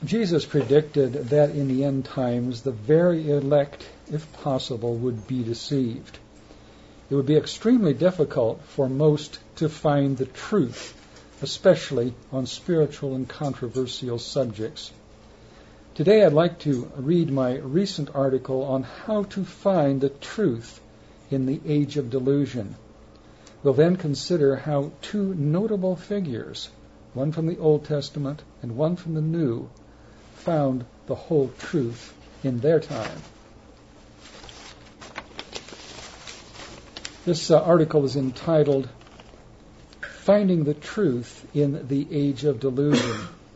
Jesus predicted that in the end times the very elect, if possible, would be deceived. It would be extremely difficult for most to find the truth, especially on spiritual and controversial subjects. Today I'd like to read my recent article on how to find the truth in the age of delusion. We'll then consider how two notable figures, one from the Old Testament and one from the New, found the whole truth in their time. This article is entitled, Finding the Truth in the Age of Delusion.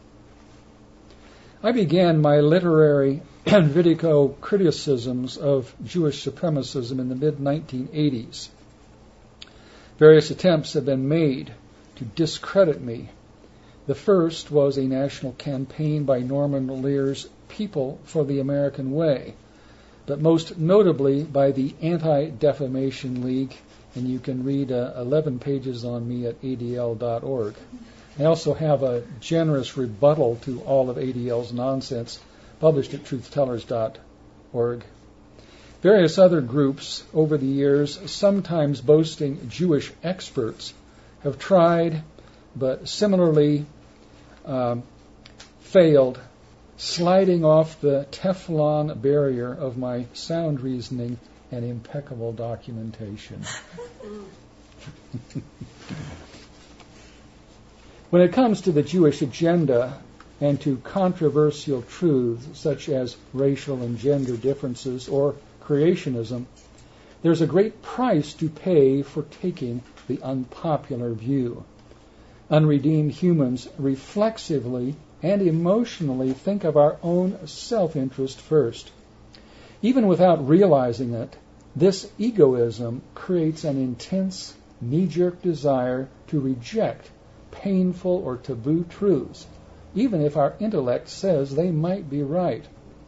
I began my literary and video criticisms of Jewish supremacism in the mid-1980s. Various attempts have been made to discredit me. The first was a national campaign by Norman Lear's People for the American Way, but most notably by the Anti-Defamation League, and you can read 11 pages on me at adl.org. I also have a generous rebuttal to all of ADL's nonsense published at truthtellers.org. Various other groups over the years, sometimes boasting Jewish experts, have tried, but similarly failed, sliding off the Teflon barrier of my sound reasoning and impeccable documentation. When it comes to the Jewish agenda and to controversial truths such as racial and gender differences or creationism, there's a great price to pay for taking the unpopular view. Unredeemed humans reflexively and emotionally think of our own self-interest first. Even without realizing it, this egoism creates an intense, knee-jerk desire to reject painful or taboo truths, even if our intellect says they might be right.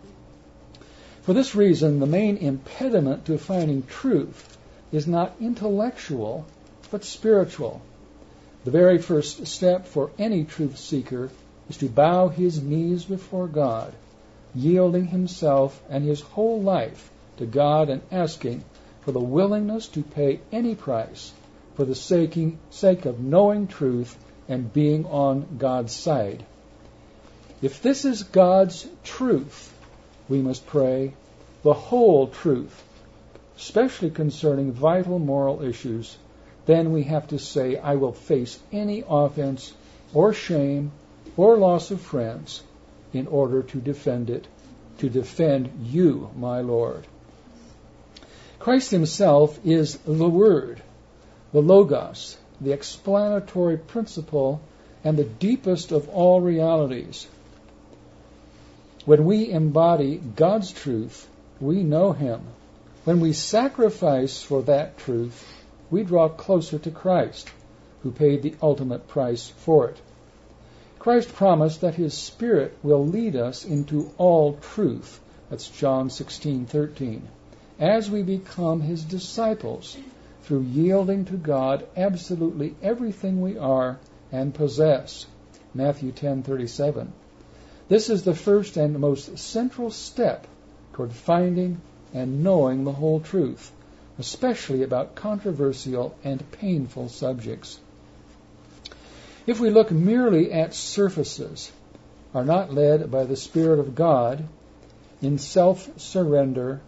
For this reason, the main impediment to finding truth is not intellectual, but spiritual. The very first step for any truth seeker is to bow his knees before God, yielding himself and his whole life to God and asking for the willingness to pay any price for the sake of knowing truth and being on God's side. If this is God's truth, we must pray the whole truth, especially concerning vital moral issues. Then we have to say, I will face any offense or shame or loss of friends in order to defend it, to defend you, my Lord. Christ himself is the Word, the Logos, the explanatory principle, and the deepest of all realities. When we embody God's truth, we know him. When we sacrifice for that truth, we draw closer to Christ, who paid the ultimate price for it. Christ promised that his Spirit will lead us into all truth. That's John 16:13. As we become his disciples through yielding to God absolutely everything we are and possess. Matthew 10:37. This is the first and most central step toward finding and knowing the whole truth, especially about controversial and painful subjects. If we look merely at surfaces, are not led by the Spirit of God in self-surrender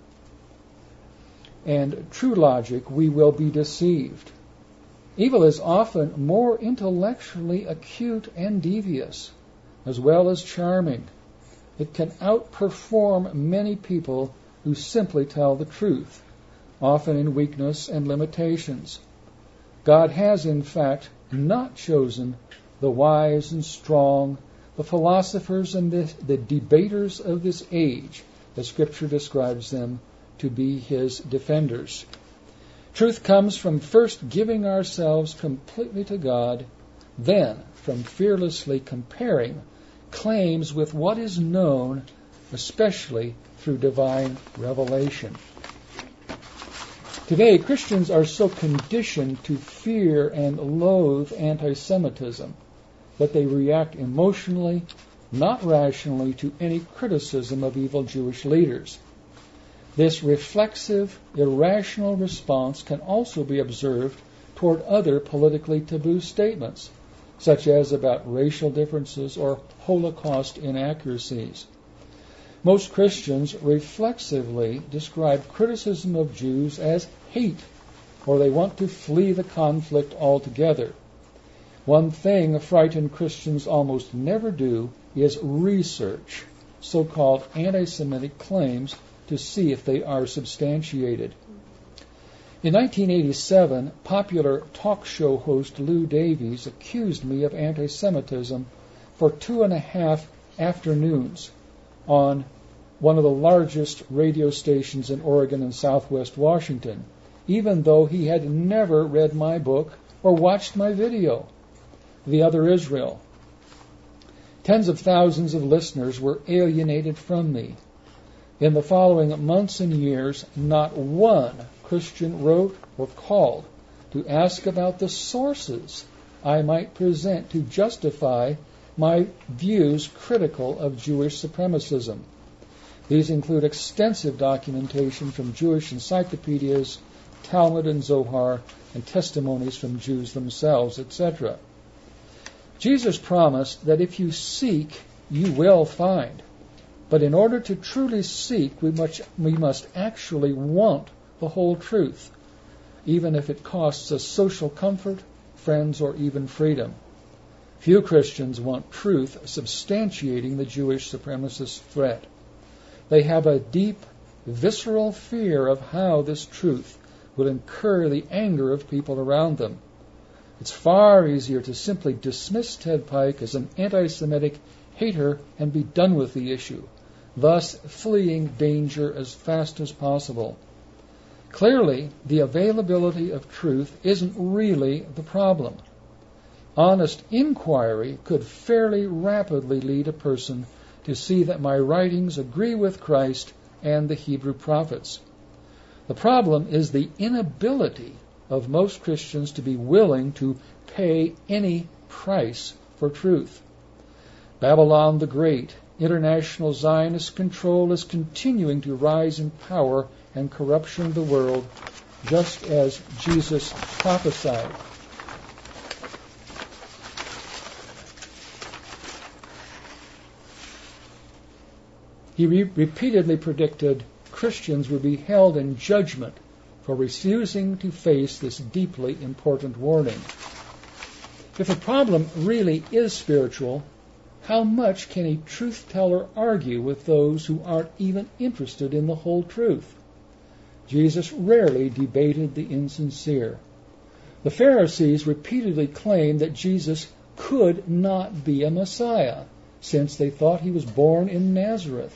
and true logic, we will be deceived. Evil is often more intellectually acute and devious, as well as charming. It can outperform many people who simply tell the truth, often in weakness and limitations. God has, in fact, not chosen the wise and strong, the philosophers and the debaters of this age, as Scripture describes them, to be his defenders. Truth comes from first giving ourselves completely to God, then from fearlessly comparing claims with what is known, especially through divine revelation. Today, Christians are so conditioned to fear and loathe anti-Semitism that they react emotionally not rationally to any criticism of evil Jewish leaders. This reflexive, irrational response can also be observed toward other politically taboo statements, such as about racial differences or Holocaust inaccuracies. Most Christians reflexively describe criticism of Jews as hate, or they want to flee the conflict altogether. One thing frightened Christians almost never do is research so-called anti-Semitic claims to see if they are substantiated. In 1987, popular talk show host Lou Davies accused me of anti-Semitism for 2.5 afternoons on one of the largest radio stations in Oregon and Southwest Washington, even though he had never read my book or watched my video, The Other Israel. Tens of thousands of listeners were alienated from me. In the following months and years, not one Christian wrote or called to ask about the sources I might present to justify my views critical of Jewish supremacism. These include extensive documentation from Jewish encyclopedias, Talmud and Zohar, and testimonies from Jews themselves, etc. Jesus promised that if you seek, you will find. But in order to truly seek, we must actually want the whole truth, even if it costs us social comfort, friends, or even freedom. Few Christians want truth substantiating the Jewish supremacist threat. They have a deep, visceral fear of how this truth will incur the anger of people around them. It's far easier to simply dismiss Ted Pike as an anti-Semitic hater and be done with the issue, thus fleeing danger as fast as possible. Clearly, the availability of truth isn't really the problem. Honest inquiry could fairly rapidly lead a person to see that my writings agree with Christ and the Hebrew prophets. The problem is the inability of most Christians to be willing to pay any price for truth. Babylon the Great, international Zionist control is continuing to rise in power and corruption of the world, just as Jesus prophesied. He repeatedly predicted Christians would be held in judgment for refusing to face this deeply important warning. If a problem really is spiritual, how much can a truth-teller argue with those who aren't even interested in the whole truth? Jesus rarely debated the insincere. The Pharisees repeatedly claimed that Jesus could not be a Messiah, since they thought he was born in Nazareth.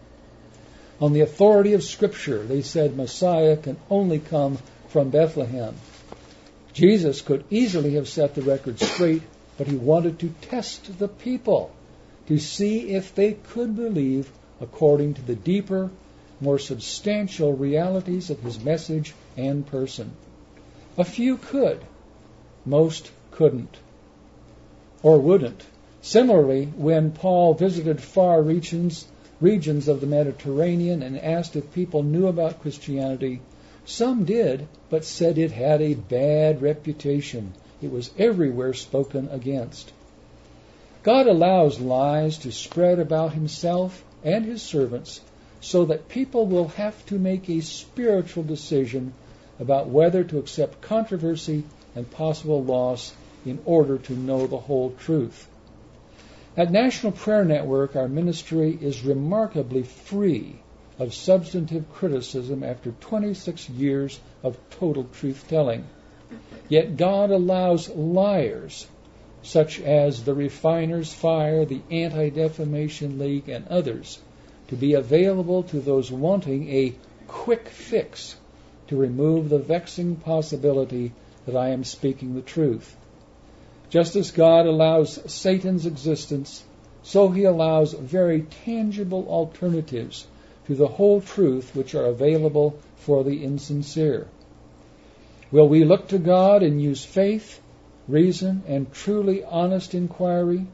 On the authority of Scripture, they said Messiah can only come from Bethlehem. Jesus could easily have set the record straight, but he wanted to test the people to see if they could believe according to the deeper, more substantial realities of his message and person. A few could. Most couldn't. Or wouldn't. Similarly, when Paul visited far regions of the Mediterranean and asked if people knew about Christianity, some did, but said it had a bad reputation. It was everywhere spoken against. God allows lies to spread about himself and his servants so that people will have to make a spiritual decision about whether to accept controversy and possible loss in order to know the whole truth. At National Prayer Network, our ministry is remarkably free of substantive criticism after 26 years of total truth-telling. Yet God allows liars, such as the Refiners Fire, the Anti-Defamation League, and others, to be available to those wanting a quick fix to remove the vexing possibility that I am speaking the truth. Just as God allows Satan's existence, so he allows very tangible alternatives to the whole truth which are available for the insincere. Will we look to God and use faith, reason, and truly honest inquiry?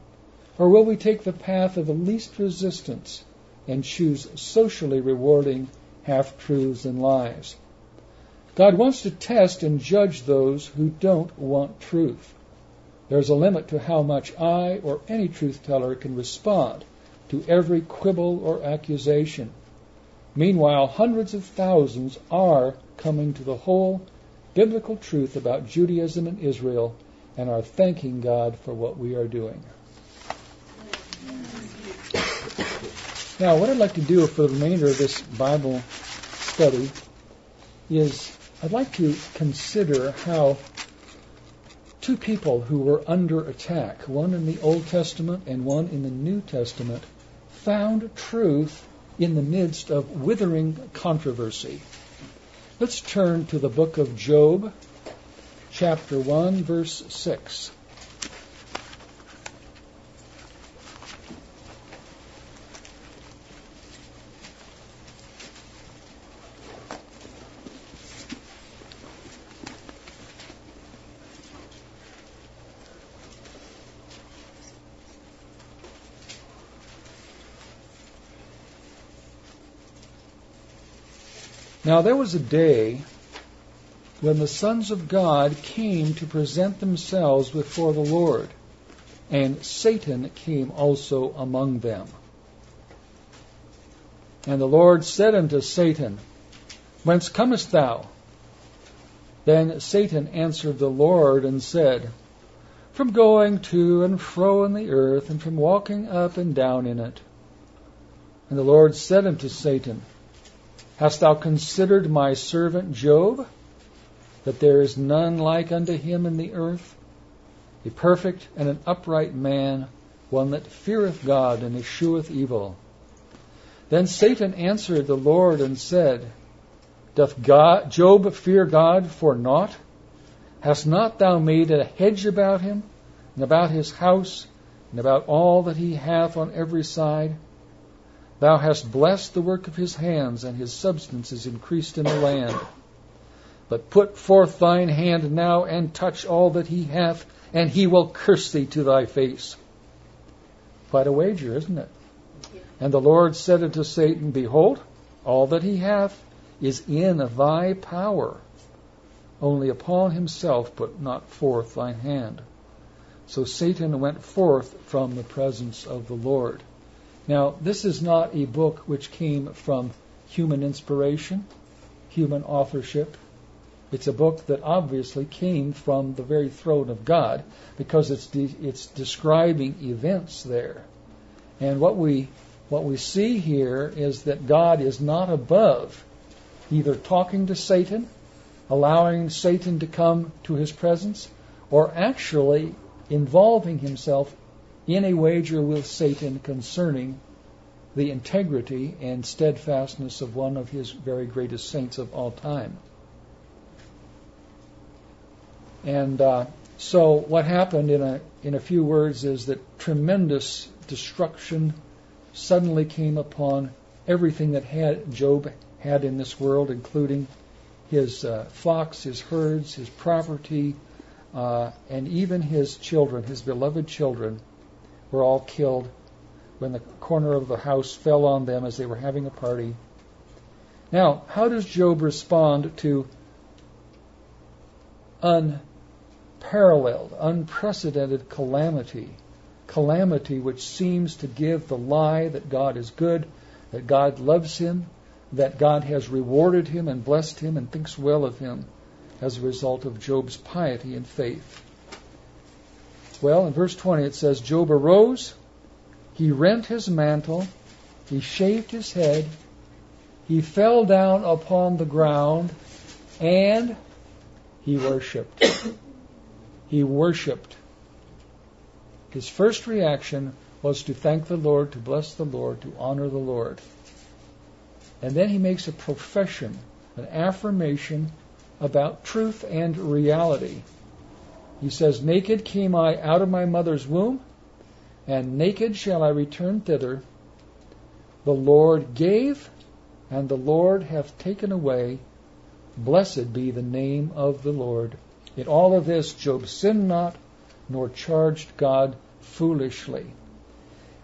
Or will we take the path of the least resistance and choose socially rewarding half-truths and lies? God wants to test and judge those who don't want truth. There's a limit to how much I or any truth teller can respond to every quibble or accusation. Meanwhile, hundreds of thousands are coming to the whole biblical truth about Judaism and Israel and are thanking God for what we are doing. Now, what I'd like to do for the remainder of this Bible study is I'd like to consider how two people who were under attack, one in the Old Testament and one in the New Testament, found truth in the midst of withering controversy. Let's turn to the book of Job, chapter 1, verse 6. Now there was a day when the sons of God came to present themselves before the Lord, and Satan came also among them. And the Lord said unto Satan, Whence comest thou? Then Satan answered the Lord and said, From going to and fro in the earth, and from walking up and down in it. And the Lord said unto Satan, Hast thou considered my servant Job, that there is none like unto him in the earth, a perfect and an upright man, one that feareth God and escheweth evil? Then Satan answered the Lord and said, Doth Job fear God for naught? Hast not thou made a hedge about him, and about his house, and about all that he hath on every side? Thou hast blessed the work of his hands, and his substance is increased in the land. But put forth thine hand now, and touch all that he hath, and he will curse thee to thy face. Quite a wager, isn't it? And the Lord said unto Satan, Behold, all that he hath is in thy power. Only upon himself put not forth thine hand. So Satan went forth from the presence of the Lord. Now, this is not a book which came from human inspiration, human authorship. It's a book that obviously came from the very throne of God, because it's describing events there. And what we see here is that God is not above either talking to Satan, allowing Satan to come to his presence, or actually involving himself in a wager with Satan concerning the integrity and steadfastness of one of his very greatest saints of all time. And so what happened in a few words is that tremendous destruction suddenly came upon everything that Job had in this world, including his flocks, his herds, his property, and even his children, his beloved children, were all killed when the corner of the house fell on them as they were having a party. Now, how does Job respond to unparalleled, unprecedented calamity? Calamity which seems to give the lie that God is good, that God loves him, that God has rewarded him and blessed him and thinks well of him as a result of Job's piety and faith. Well, in verse 20 it says, Job arose, he rent his mantle, he shaved his head, he fell down upon the ground, and he worshipped. He worshipped. His first reaction was to thank the Lord, to bless the Lord, to honor the Lord. And then he makes a profession, an affirmation about truth and reality. He says, Naked came I out of my mother's womb, and naked shall I return thither. The Lord gave, and the Lord hath taken away. Blessed be the name of the Lord. In all of this, Job sinned not, nor charged God foolishly.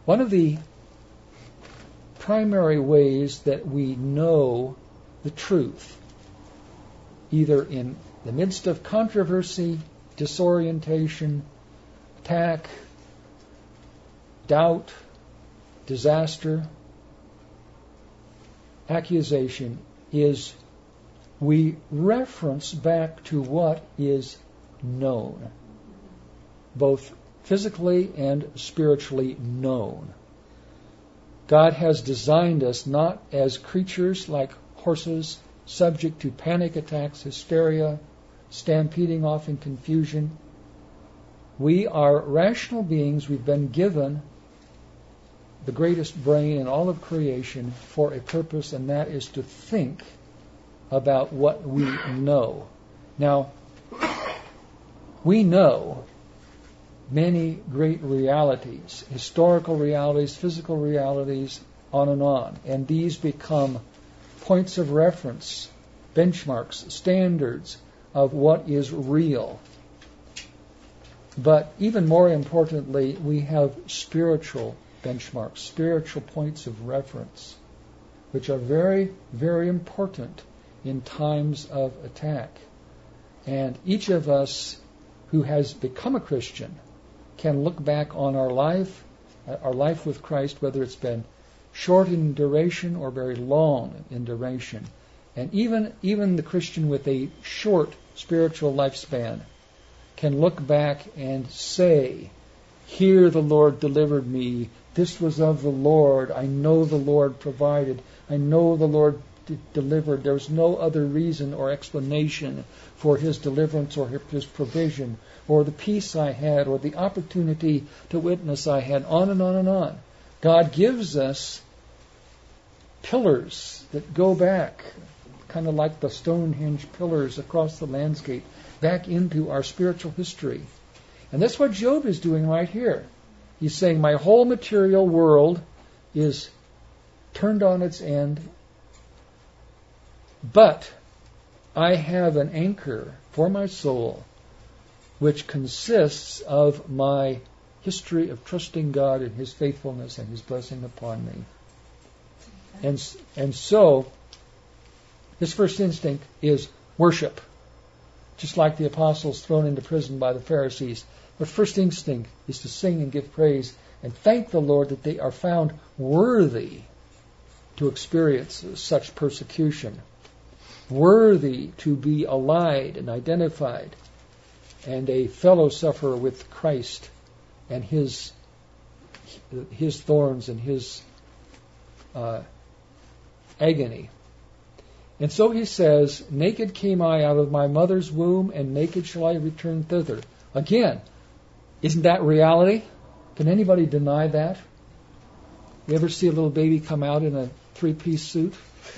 One of the primary ways that we know the truth, either in the midst of controversy, disorientation, attack, doubt, disaster, accusation, is we reference back to what is known, both physically and spiritually known. God has designed us not as creatures like horses, subject to panic attacks, hysteria, stampeding off in confusion. We are rational beings. We've been given the greatest brain in all of creation for a purpose, and that is to think about what we know. Now, we know many great realities, historical realities, physical realities, on, and these become points of reference, benchmarks, standards of what is real. But even more importantly, we have spiritual benchmarks, spiritual points of reference, which are very, very important in times of attack. And each of us who has become a Christian can look back on our life with Christ, whether it's been short in duration or very long in duration. And even the Christian with a short spiritual lifespan can look back and say, here the Lord delivered me. This was of the Lord. I know the Lord provided. I know the Lord delivered. There's no other reason or explanation for His deliverance or His provision or the peace I had or the opportunity to witness I had, on and on and on. God gives us pillars that go back, kind of like the Stonehenge pillars across the landscape, back into our spiritual history. And that's what Job is doing right here. He's saying, my whole material world is turned on its end, but I have an anchor for my soul which consists of my history of trusting God and His faithfulness and His blessing upon me. And so, his first instinct is worship. Just like the apostles thrown into prison by the Pharisees. Their first instinct is to sing and give praise and thank the Lord that they are found worthy to experience such persecution, worthy to be allied and identified, and a fellow sufferer with Christ and His thorns and His agony. And so he says, naked came I out of my mother's womb, and naked shall I return thither. Again, isn't that reality? Can anybody deny that? You ever see a little baby come out in a three-piece suit?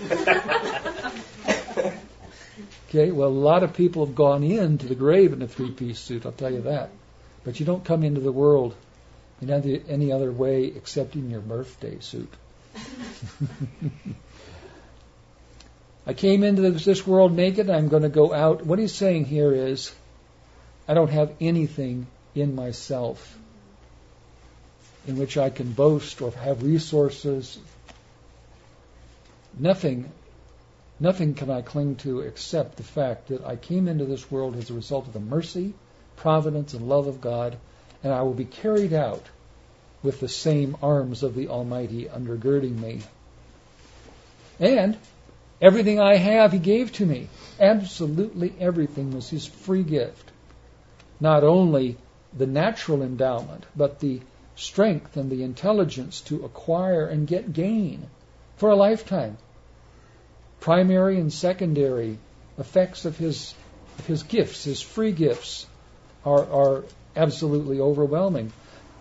Okay, well, a lot of people have gone into the grave in a three-piece suit, I'll tell you that. But you don't come into the world in any other way except in your birthday suit. I came into this world naked, I'm going to go out. What he's saying here is, I don't have anything in myself in which I can boast or have resources. Nothing can I cling to except the fact that I came into this world as a result of the mercy, providence, and love of God, and I will be carried out with the same arms of the Almighty undergirding me. And everything I have, He gave to me. Absolutely everything was His free gift. Not only the natural endowment, but the strength and the intelligence to acquire and get gain for a lifetime. Primary and secondary effects of His gifts, His free gifts, are absolutely overwhelming.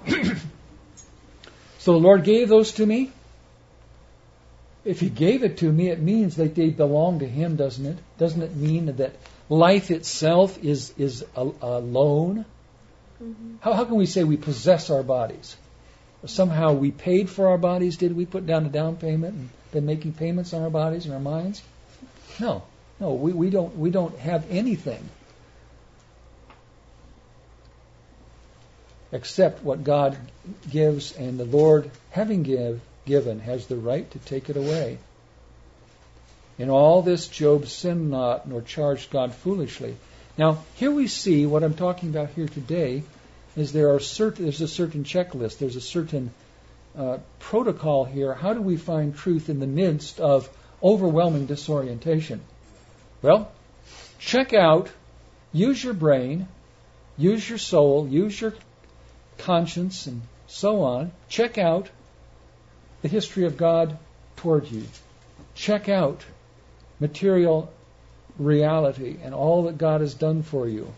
So the Lord gave those to me. If He gave it to me, it means that they belong to Him, doesn't it? Doesn't it mean that life itself is a loan? Mm-hmm. How can we say we possess our bodies? Somehow we paid for our bodies, did we? Put down a down payment and been making payments on our bodies and our minds? No, we don't have anything. accept what God gives, and the Lord, having given, has the right to take it away. In all this, Job sinned not, nor charged God foolishly. Now, here we see what I'm talking about here today is there's a certain checklist, there's a certain protocol here. How do we find truth in the midst of overwhelming disorientation? Well, check out, use your brain, use your soul, use your conscience, and so on. Check out the history of God toward you. Check out material reality and all that God has done for you.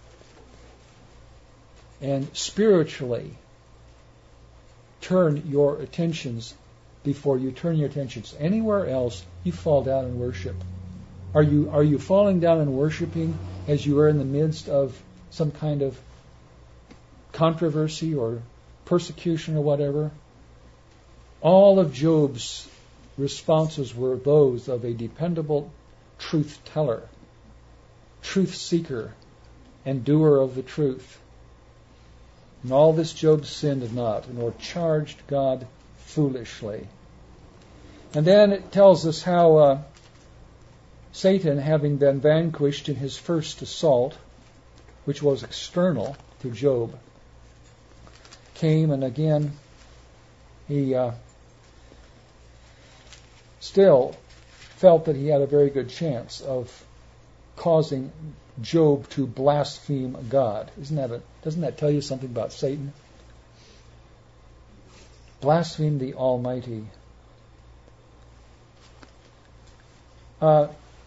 And spiritually, turn your attentions, before you turn your attentions anywhere else, you fall down and worship. Are you falling down and worshiping as you are in the midst of some kind of controversy or persecution or whatever? All of Job's responses were those of a dependable truth teller, truth seeker, and doer of the truth. In all this Job sinned not, nor charged God foolishly. And then it tells us how Satan, having been vanquished in his first assault, which was external to Job, came, and again he still felt that he had a very good chance of causing Job to blaspheme God. Doesn't that tell you something about Satan? Blaspheme the Almighty. I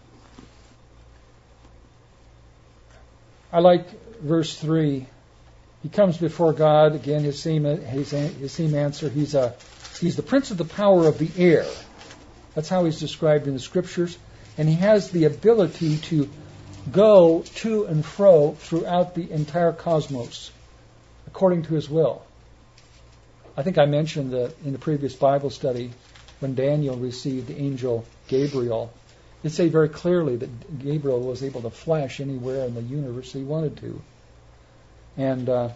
like verse 3. He comes before God again. His same answer. He's the prince of the power of the air. That's how he's described in the Scriptures, and he has the ability to go to and fro throughout the entire cosmos according to his will. I think I mentioned that in the previous Bible study when Daniel received the angel Gabriel. It say very clearly that Gabriel was able to flash anywhere in the universe he wanted to. And I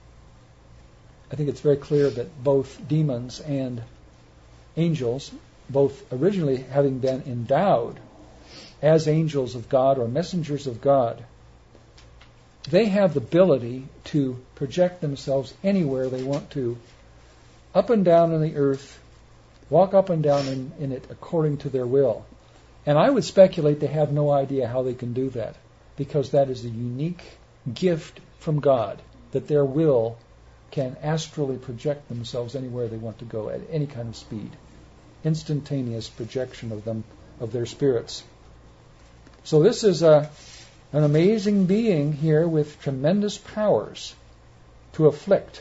think it's very clear that both demons and angels, both originally having been endowed as angels of God or messengers of God, they have the ability to project themselves anywhere they want to, up and down in the earth, walk up and down in it according to their will. And I would speculate they have no idea how they can do that, because that is a unique gift from God, that their will can astrally project themselves anywhere they want to go at any kind of speed. Instantaneous projection of them, of their spirits. So this is an amazing being here with tremendous powers to afflict.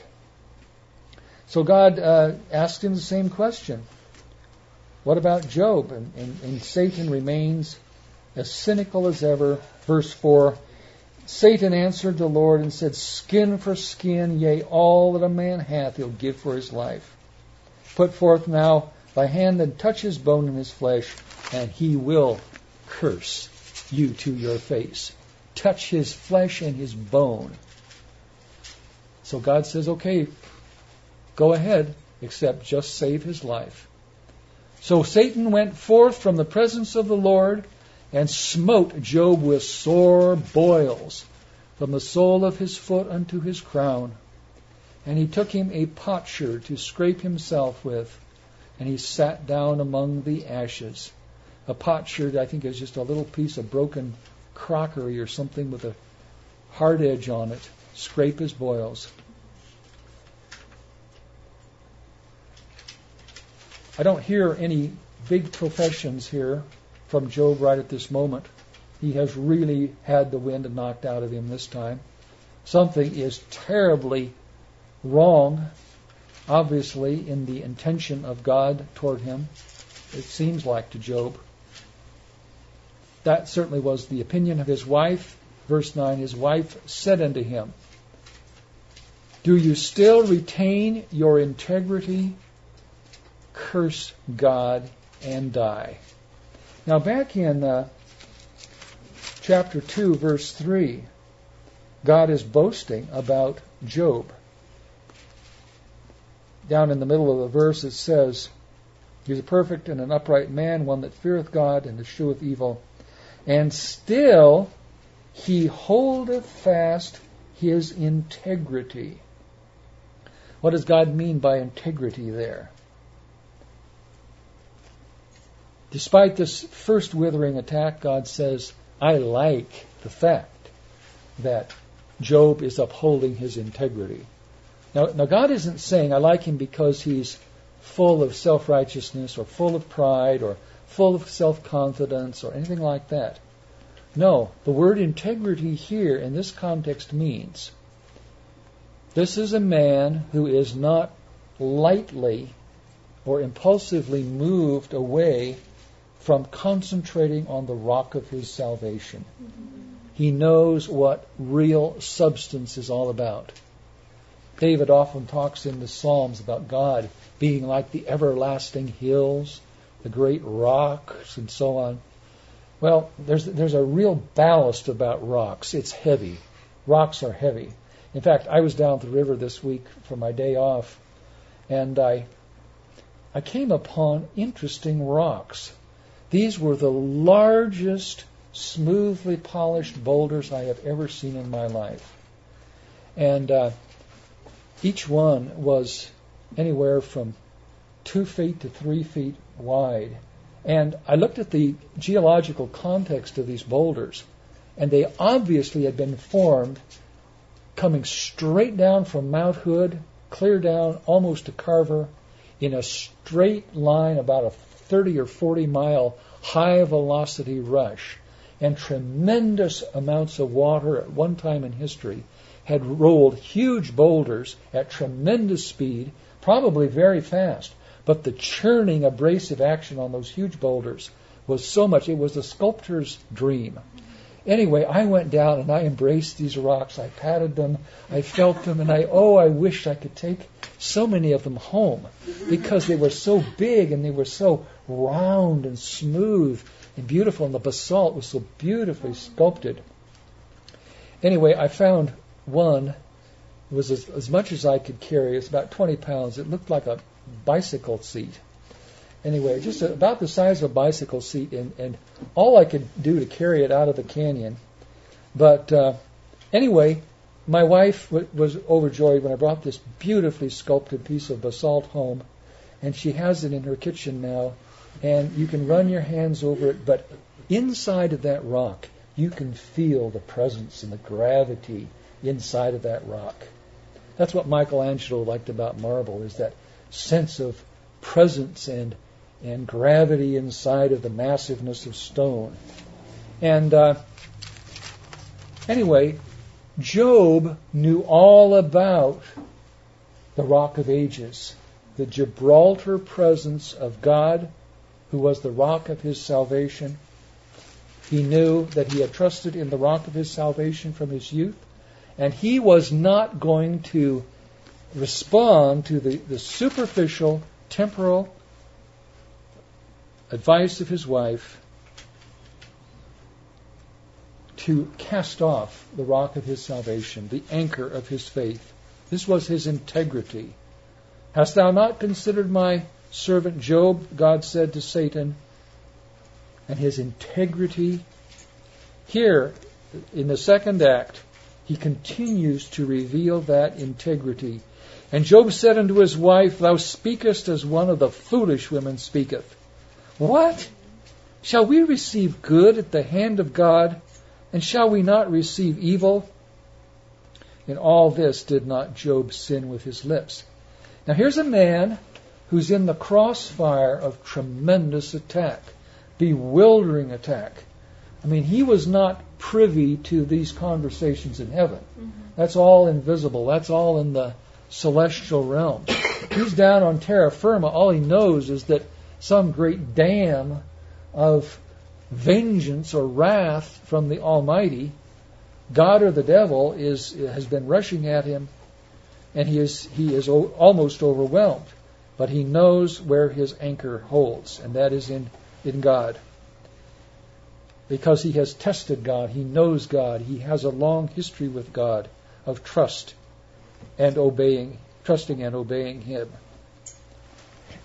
So God asked him the same question. What about Job? And Satan remains as cynical as ever. Verse 4, Satan answered the Lord and said, Skin for skin, yea, all that a man hath he'll give for his life. Put forth now thy hand and touch his bone and his flesh, and he will curse you to your face. Touch his flesh and his bone. So God says, okay, go ahead, except just save his life. So Satan went forth from the presence of the Lord and smote Job with sore boils from the sole of his foot unto his crown. And he took him a potsherd to scrape himself with, and he sat down among the ashes. A potsherd, I think, is just a little piece of broken crockery or something with a hard edge on it. Scrape his boils. I don't hear any big professions here from Job right at this moment. He has really had the wind knocked out of him this time. Something is terribly wrong, obviously, in the intention of God toward him. It seems like to Job. That certainly was the opinion of his wife. Verse 9, his wife said unto him, Do you still retain your integrity? Curse God and die. Now back in chapter 2, verse 3, God is boasting about Job. down in the middle of the verse it says, he's a perfect and an upright man, one that feareth God and escheweth evil. And still he holdeth fast his integrity. What does God mean by integrity there? Despite this first withering attack, God says, I like the fact that Job is upholding his integrity. Now God isn't saying, I like him because he's full of self-righteousness or full of pride or full of self-confidence or anything like that. No, the word integrity here in this context means this is a man who is not lightly or impulsively moved away from concentrating on the rock of his salvation. He knows what real substance is all about. David often talks in the Psalms about God being like the everlasting hills, the great rocks, and so on. Well, there's a real ballast about rocks. It's heavy. Rocks are heavy. In fact, I was down at the river this week for my day off, and I came upon interesting rocks. These were the largest, smoothly polished boulders I have ever seen in my life. And each one was anywhere from 2 feet to 3 feet wide. And I looked at the geological context of these boulders, and they obviously had been formed coming straight down from Mount Hood, clear down almost to Carver, in a straight line, about a 30 or 40 mile high velocity rush. And tremendous amounts of water at one time in history had rolled huge boulders at tremendous speed, probably very fast. But the churning, abrasive action on those huge boulders was so much, it was a sculptor's dream. Anyway, I went down and I embraced these rocks. I patted them, I felt them, and I wish I could take so many of them home because they were so big and they were so round and smooth and beautiful, and the basalt was so beautifully sculpted. Anyway, I found one. It was as much as I could carry. It's about 20 pounds. It looked like a bicycle seat. Anyway, just about the size of a bicycle seat, and all I could do to carry it out of the canyon. But anyway, my wife was overjoyed when I brought this beautifully sculpted piece of basalt home, and she has it in her kitchen now, and you can run your hands over it, but inside of that rock, you can feel the presence and the gravity inside of that rock. That's what Michelangelo liked about marble, is that sense of presence and gravity inside of the massiveness of stone. And anyway, Job knew all about the Rock of Ages, the Gibraltar presence of God, who was the rock of his salvation. He knew that he had trusted in the rock of his salvation from his youth, and he was not going to respond to the superficial, temporal advice of his wife to cast off the rock of his salvation, the anchor of his faith. This was his integrity. Hast thou not considered my servant Job, God said to Satan, and his integrity? Here, in the second act, he continues to reveal that integrity. And Job said unto his wife, Thou speakest as one of the foolish women speaketh. What? Shall we receive good at the hand of God, and shall we not receive evil? In all this did not Job sin with his lips. Now here's a man who's in the crossfire of tremendous attack, bewildering attack. I mean, he was not privy to these conversations in heaven. That's all invisible. That's all in the celestial realm. He's down on terra firma. All he knows is that some great dam of vengeance or wrath from the Almighty, God or the devil, has been rushing at him, and he is almost overwhelmed. But he knows where his anchor holds, and that is in God. Because he has tested God, he knows God, he has a long history with God of trust and obeying, trusting and obeying him.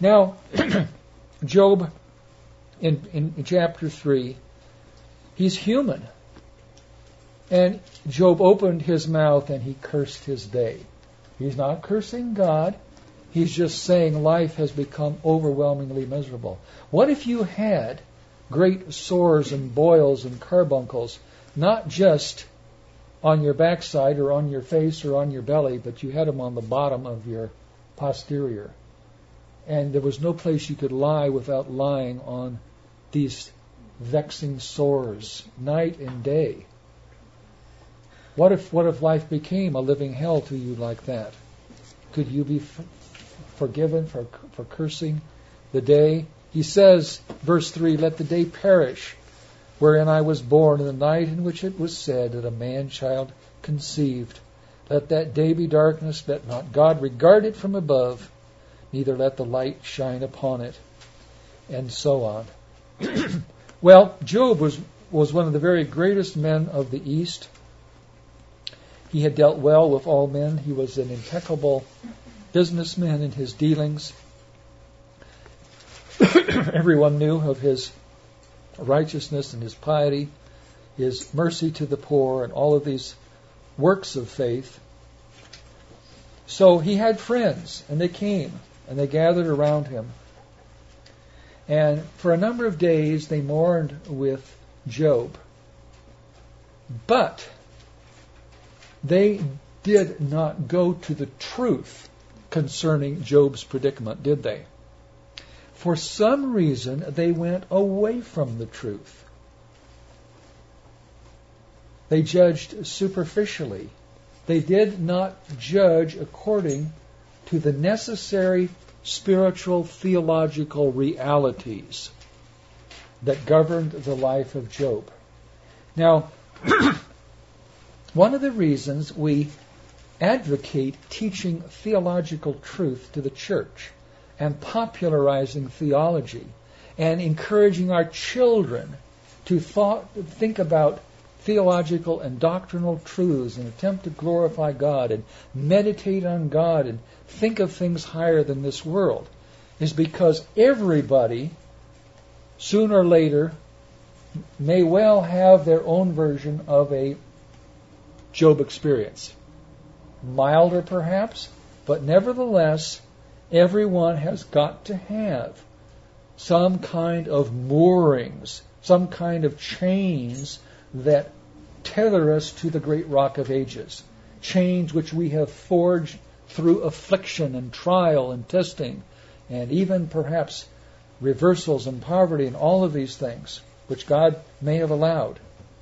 Now, Job, in chapter 3, he's human. And Job opened his mouth and he cursed his day. He's not cursing God. He's just saying life has become overwhelmingly miserable. What if you had great sores and boils and carbuncles, not just on your backside or on your face or on your belly, but you had them on the bottom of your posterior? And there was no place you could lie without lying on these vexing sores night and day. What if life became a living hell to you like that? Could you be forgiven for cursing the day? He says, verse 3, let the day perish wherein I was born, in the night in which it was said that a man-child conceived. Let that day be darkness, let not God regard it from above, neither let the light shine upon it, and so on. Well, Job was one of the very greatest men of the East. He had dealt well with all men. He was an impeccable businessman in his dealings. Everyone knew of his righteousness and his piety, his mercy to the poor, and all of these works of faith. So he had friends, and they came, and they gathered around him. And for a number of days they mourned with Job. But they did not go to the truth concerning Job's predicament, did they? For some reason, they went away from the truth. They judged superficially. They did not judge according to the necessary spiritual, theological realities that governed the life of Job. Now, one of the reasons we advocate teaching theological truth to the church and popularizing theology and encouraging our children to think about theological and doctrinal truths and attempt to glorify God and meditate on God and think of things higher than this world is because everybody, sooner or later, may well have their own version of a Job experience. Milder perhaps, but nevertheless, everyone has got to have some kind of moorings, some kind of chains that tether us to the great rock of ages. Chains which we have forged through affliction and trial and testing, and even perhaps reversals and poverty and all of these things, which God may have allowed.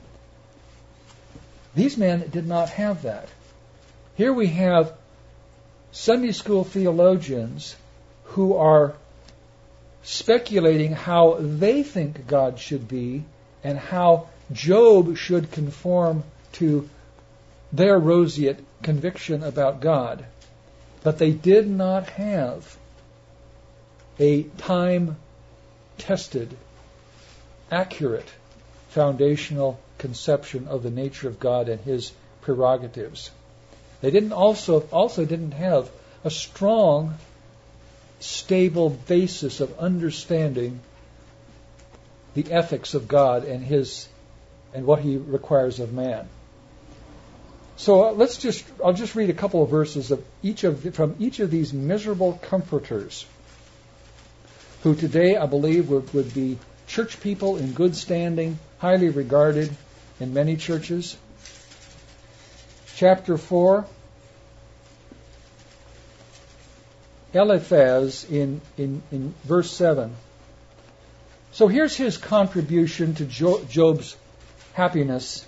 These men did not have that. Here we have Sunday school theologians who are speculating how they think God should be and how Job should conform to their roseate conviction about God. But they did not have a time-tested, accurate, foundational conception of the nature of God and His prerogatives. They didn't also didn't have a strong, stable basis of understanding the ethics of God and what He requires of man. So I'll just read a couple of verses from each of these miserable comforters, who today I believe would be church people in good standing, highly regarded in many churches. Chapter 4, Eliphaz in verse 7. So here's his contribution to Job's happiness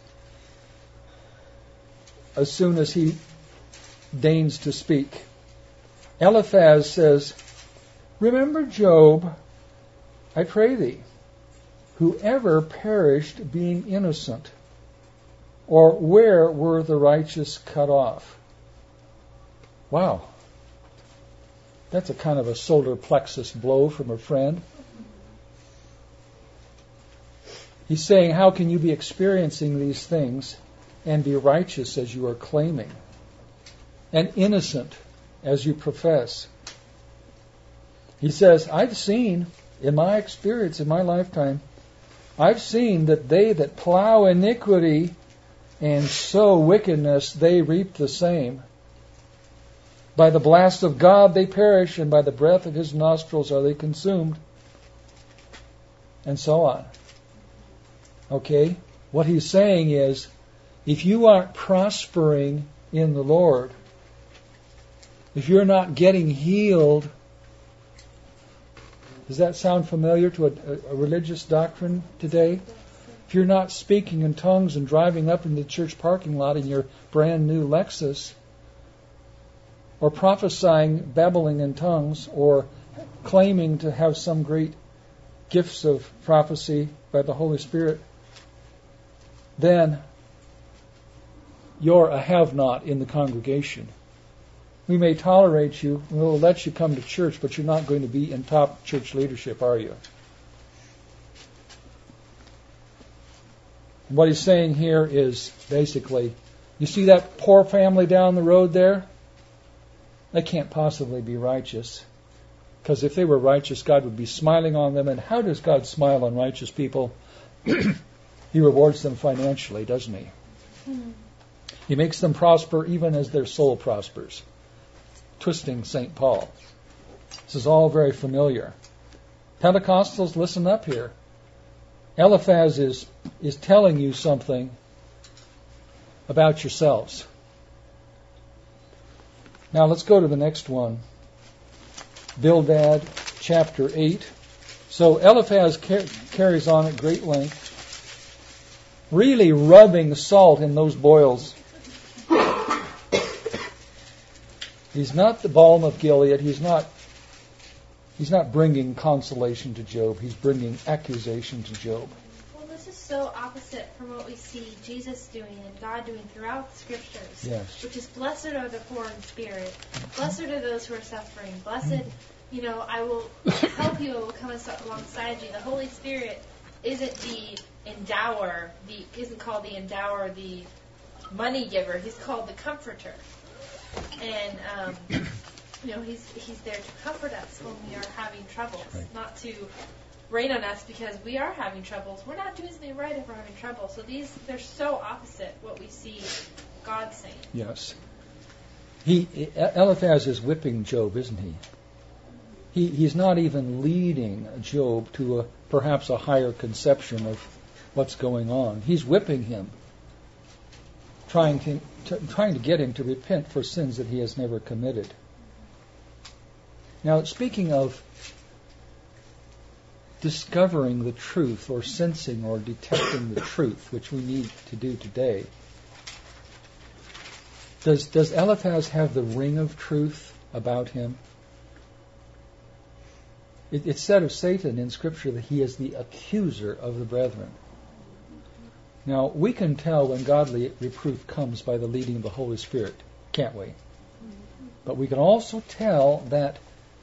as soon as he deigns to speak. Eliphaz says, "Remember Job, I pray thee, who ever perished being innocent, or where were the righteous cut off?" Wow. That's a kind of a solar plexus blow from a friend. He's saying, how can you be experiencing these things and be righteous as you are claiming, and innocent as you profess? He says, I've seen, in my experience, in my lifetime, I've seen that they that plow iniquity and sow wickedness, they reap the same. By the blast of God they perish, and by the breath of His nostrils are they consumed. And so on. Okay? What he's saying is, if you aren't prospering in the Lord, if you're not getting healed, does that sound familiar to a religious doctrine today? If you're not speaking in tongues and driving up in the church parking lot in your brand new Lexus, or prophesying, babbling in tongues, or claiming to have some great gifts of prophecy by the Holy Spirit, then you're a have-not in the congregation. We may tolerate you, we will let you come to church, but you're not going to be in top church leadership, are you? What he's saying here is basically, you see that poor family down the road there? They can't possibly be righteous. Because if they were righteous, God would be smiling on them. And how does God smile on righteous people? He rewards them financially, doesn't He? Mm-hmm. He makes them prosper even as their soul prospers. Twisting St. Paul. This is all very familiar. Pentecostals, listen up here. Eliphaz is telling you something about yourselves. Now let's go to the next one. Bildad, chapter 8. So Eliphaz carries on at great length, really rubbing salt in those boils. He's not the balm of Gilead. He's not bringing consolation to Job. He's bringing accusation to Job. Well, this is so opposite from what we see Jesus doing and God doing throughout the Scriptures. Yes. Which is, blessed are the poor in spirit. Blessed are those who are suffering. Blessed, I will help you. I will come alongside you. The Holy Spirit isn't the endower. Isn't called the endower, the money giver. He's called the comforter. And he's there to comfort us when we are having troubles, not to rain on us because we are having troubles. We're not doing something right if we're having trouble. So they're so opposite what we see God saying. Yes. Eliphaz is whipping Job, isn't he? He's not even leading Job to perhaps a higher conception of what's going on. He's whipping him, trying to get him to repent for sins that he has never committed. Now, speaking of discovering the truth or sensing or detecting the truth, which we need to do today, does Eliphaz have the ring of truth about him? It's said of Satan in Scripture that he is the accuser of the brethren. Now, we can tell when godly reproof comes by the leading of the Holy Spirit, can't we? But we can also tell that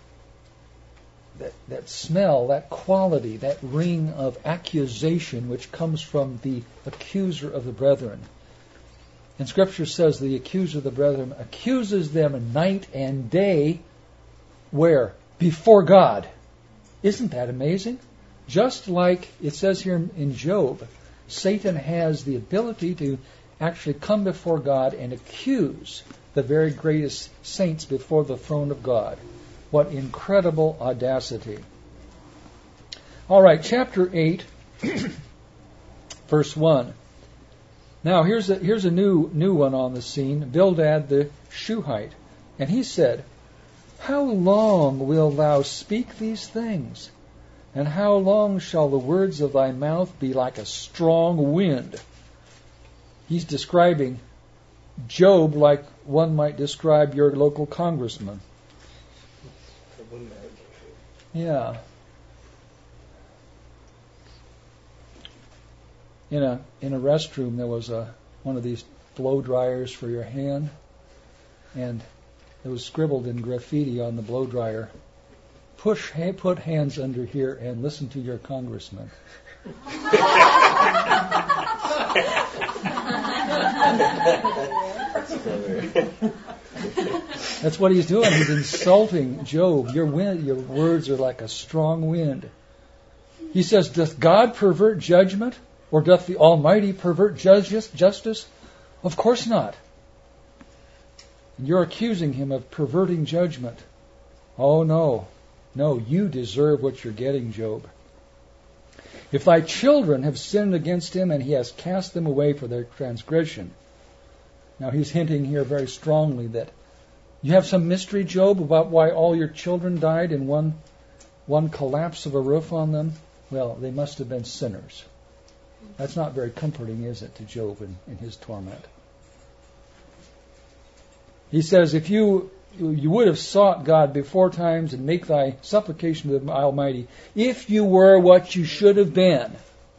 smell, that quality, that ring of accusation which comes from the accuser of the brethren. And Scripture says the accuser of the brethren accuses them night and day. Where? Before God. Isn't that amazing? Just like it says here in Job, Satan has the ability to actually come before God and accuse the very greatest saints before the throne of God. What incredible audacity. All right, chapter 8, verse 1. Now, here's a new one on the scene, Bildad the Shuhite. And he said, "How long wilt thou speak these things? And how long shall the words of thy mouth be like a strong wind?" He's describing Job like one might describe your local congressman. Yeah. In a restroom there was one of these blow dryers for your hand, and it was scribbled in graffiti on the blow dryer, put hands under here and listen to your congressman. That's what he's doing. He's insulting Job. Your words are like a strong wind. He says, doth God pervert judgment? Or doth the Almighty pervert justice? Of course not. You're accusing him of perverting judgment. Oh, no. No, you deserve what you're getting, Job. If thy children have sinned against him, and he has cast them away for their transgression. Now he's hinting here very strongly that you have some mystery, Job, about why all your children died in one collapse of a roof on them. Well, they must have been sinners. That's not very comforting, is it, to Job in his torment? He says, if you would have sought God before times and make thy supplication to the Almighty, if you were what you should have been,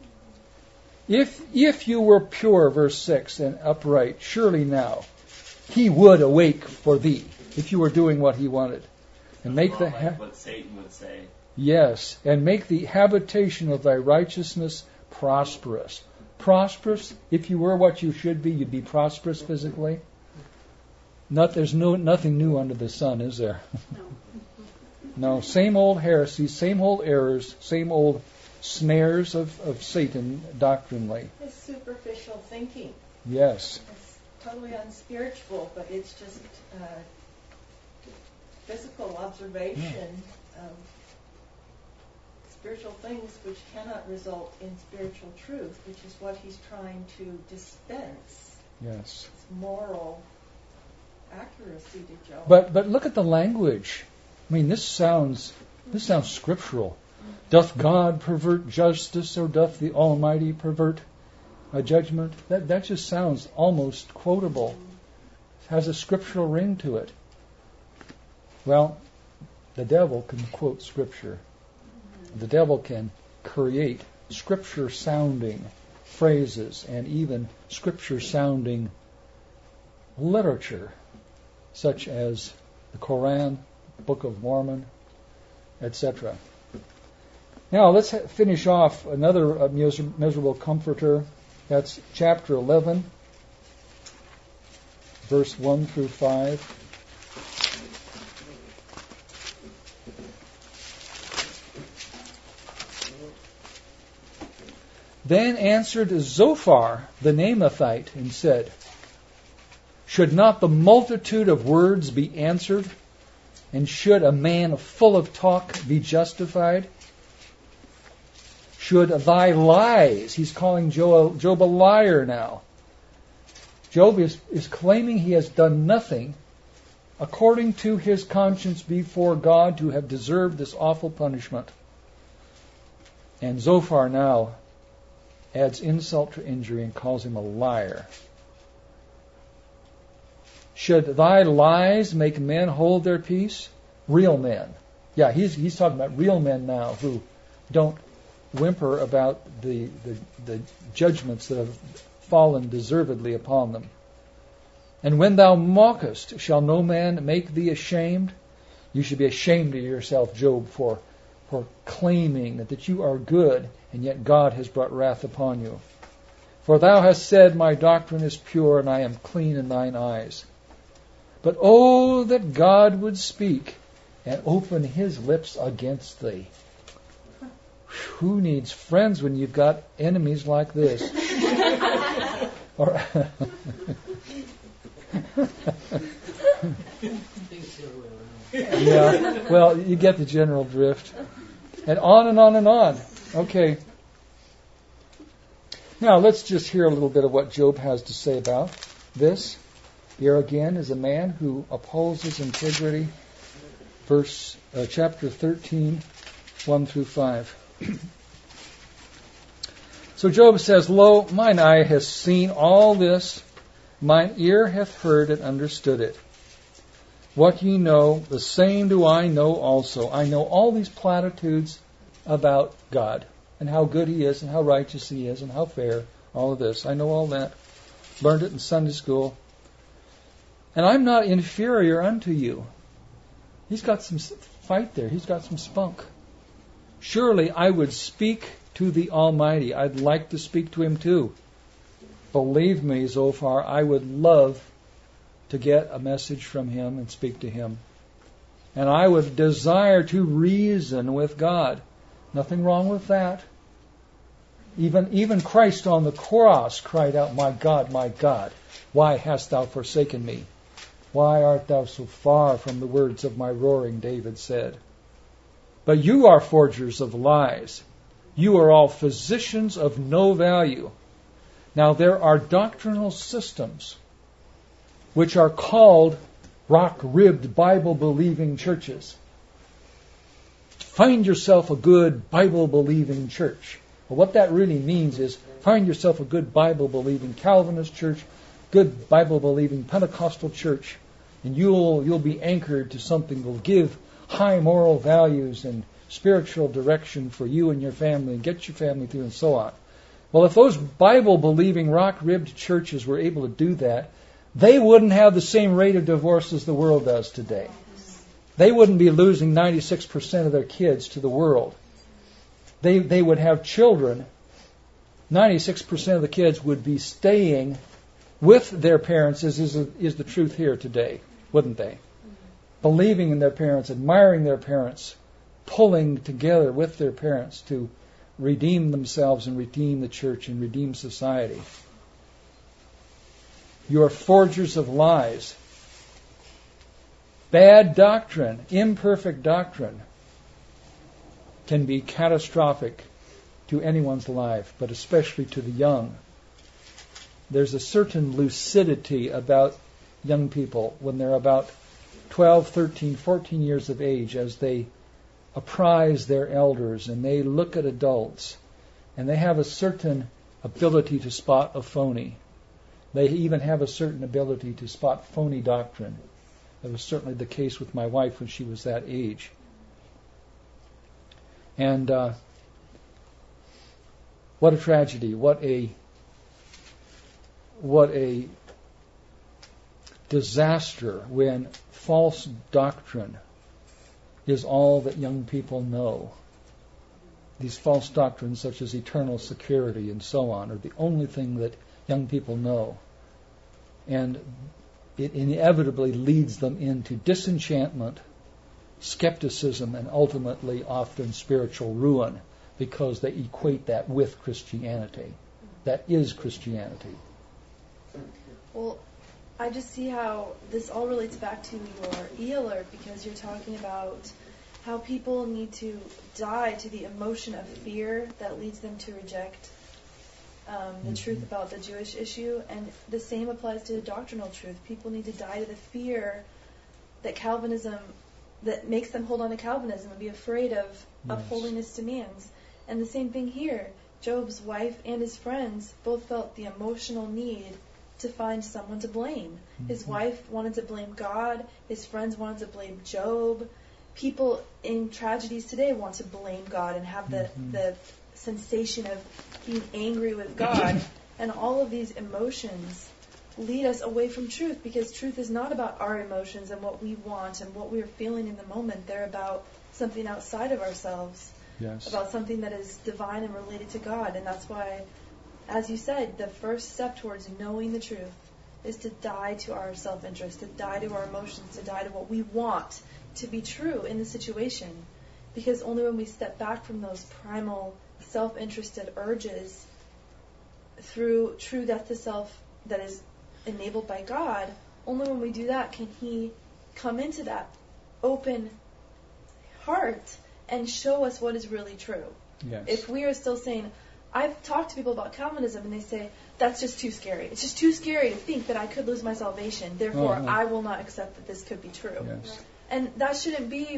if you were pure, verse 6, and upright, surely now he would awake for thee, if you were doing what he wanted. And make what Satan would say. Yes, and make the habitation of thy righteousness prosperous. Prosperous, if you were what you should be, you'd be prosperous physically. There's nothing new under the sun, is there? No, same old heresies, same old errors, same old snares of Satan doctrinally. It's superficial thinking. Yes. It's totally unspiritual, but it's just physical observation of spiritual things which cannot result in spiritual truth, which is what he's trying to dispense. Yes. It's moral accuracy to Job. But look at the language. I mean, this sounds scriptural. Doth God pervert justice, or doth the Almighty pervert a judgment? That just sounds almost quotable. It has a scriptural ring to it. Well, the devil can quote Scripture. The devil can create Scripture-sounding phrases and even Scripture-sounding literature, such as the Koran, Book of Mormon, etc. Now, let's finish off another miserable comforter. That's chapter 11, verse 1 through 5. Then answered Zophar the Naamathite and said, should not the multitude of words be answered? And should a man full of talk be justified? Should thy lies, he's calling Job a liar now. Job is claiming he has done nothing according to his conscience before God to have deserved this awful punishment. And Zophar now adds insult to injury and calls him a liar. Should thy lies make men hold their peace? Real men. Yeah, he's talking about real men now who don't whimper about the judgments that have fallen deservedly upon them. And when thou mockest, shall no man make thee ashamed? You should be ashamed of yourself, Job, for claiming that you are good, and yet God has brought wrath upon you. For thou hast said, my doctrine is pure, and I am clean in thine eyes. But oh, that God would speak and open his lips against thee. Who needs friends when you've got enemies like this? Yeah, well, you get the general drift. And on and on and on. Okay. Now, let's just hear a little bit of what Job has to say about this. Here again is a man who upholds his integrity. Chapter 13, 1 through 5. So Job says, lo, mine eye has seen all this, mine ear hath heard and understood it. What ye know, the same do I know also. I know all these platitudes about God, and how good he is, and how righteous he is, and how fair, all of this. I know all that. Learned it in Sunday school. And I'm not inferior unto you. He's got some fight there. He's got some spunk. Surely I would speak to the Almighty. I'd like to speak to him too. Believe me, Zophar, I would love to get a message from Him and speak to Him. And I would desire to reason with God. Nothing wrong with that. Even Christ on the cross cried out, my God, why hast thou forsaken me? Why art thou so far from the words of my roaring, David said. But you are forgers of lies. You are all physicians of no value. Now there are doctrinal systems which are called rock-ribbed, Bible-believing churches. Find yourself a good Bible-believing church. Well, what that really means is find yourself a good Bible-believing Calvinist church, good Bible-believing Pentecostal church, and you'll be anchored to something that will give high moral values and spiritual direction for you and your family and get your family through and so on. Well, if those Bible-believing rock-ribbed churches were able to do that, they wouldn't have the same rate of divorce as the world does today. They wouldn't be losing 96% of their kids to the world. They would have children. 96% of the kids would be staying with their parents, as is the truth here today, wouldn't they? Believing in their parents, admiring their parents, pulling together with their parents to redeem themselves and redeem the church and redeem society. You are forgers of lies. Bad doctrine, imperfect doctrine, can be catastrophic to anyone's life, but especially to the young. There's a certain lucidity about young people when they're about 12, 13, 14 years of age, as they apprise their elders and they look at adults, and they have a certain ability to spot a phony. They even have a certain ability to spot phony doctrine. That was certainly the case with my wife when she was that age. And what a tragedy, what a disaster when false doctrine is all that young people know. These false doctrines such as eternal security and so on are the only thing that young people know. And it inevitably leads them into disenchantment, skepticism, and ultimately often spiritual ruin, because they equate that with Christianity. That is Christianity. Well, I just see how this all relates back to your e-alert, because you're talking about how people need to die to the emotion of fear that leads them to reject the truth about the Jewish issue, and the same applies to the doctrinal truth. People need to die to the fear that Calvinism, that makes them hold on to Calvinism and be afraid of holiness demands. And the same thing here. Job's wife and his friends both felt the emotional need to find someone to blame. His wife wanted to blame God. His friends wanted to blame Job. People in tragedies today want to blame God and have the sensation of being angry with God. And all of these emotions lead us away from truth, because truth is not about our emotions and what we want and what we're feeling in the moment. They're about something outside of ourselves, about something that is divine and related to God. And that's why, as you said, the first step towards knowing the truth is to die to our self-interest, to die to our emotions, to die to what we want to be true in the situation. Because only when we step back from those primal self-interested urges through true death to self that is enabled by God, only when we do that can He come into that open heart and show us what is really true. Yes. If we are still saying, I've talked to people about Calvinism and they say, that's just too scary. It's just too scary to think that I could lose my salvation. Therefore, I will not accept that this could be true. Yes. And that shouldn't be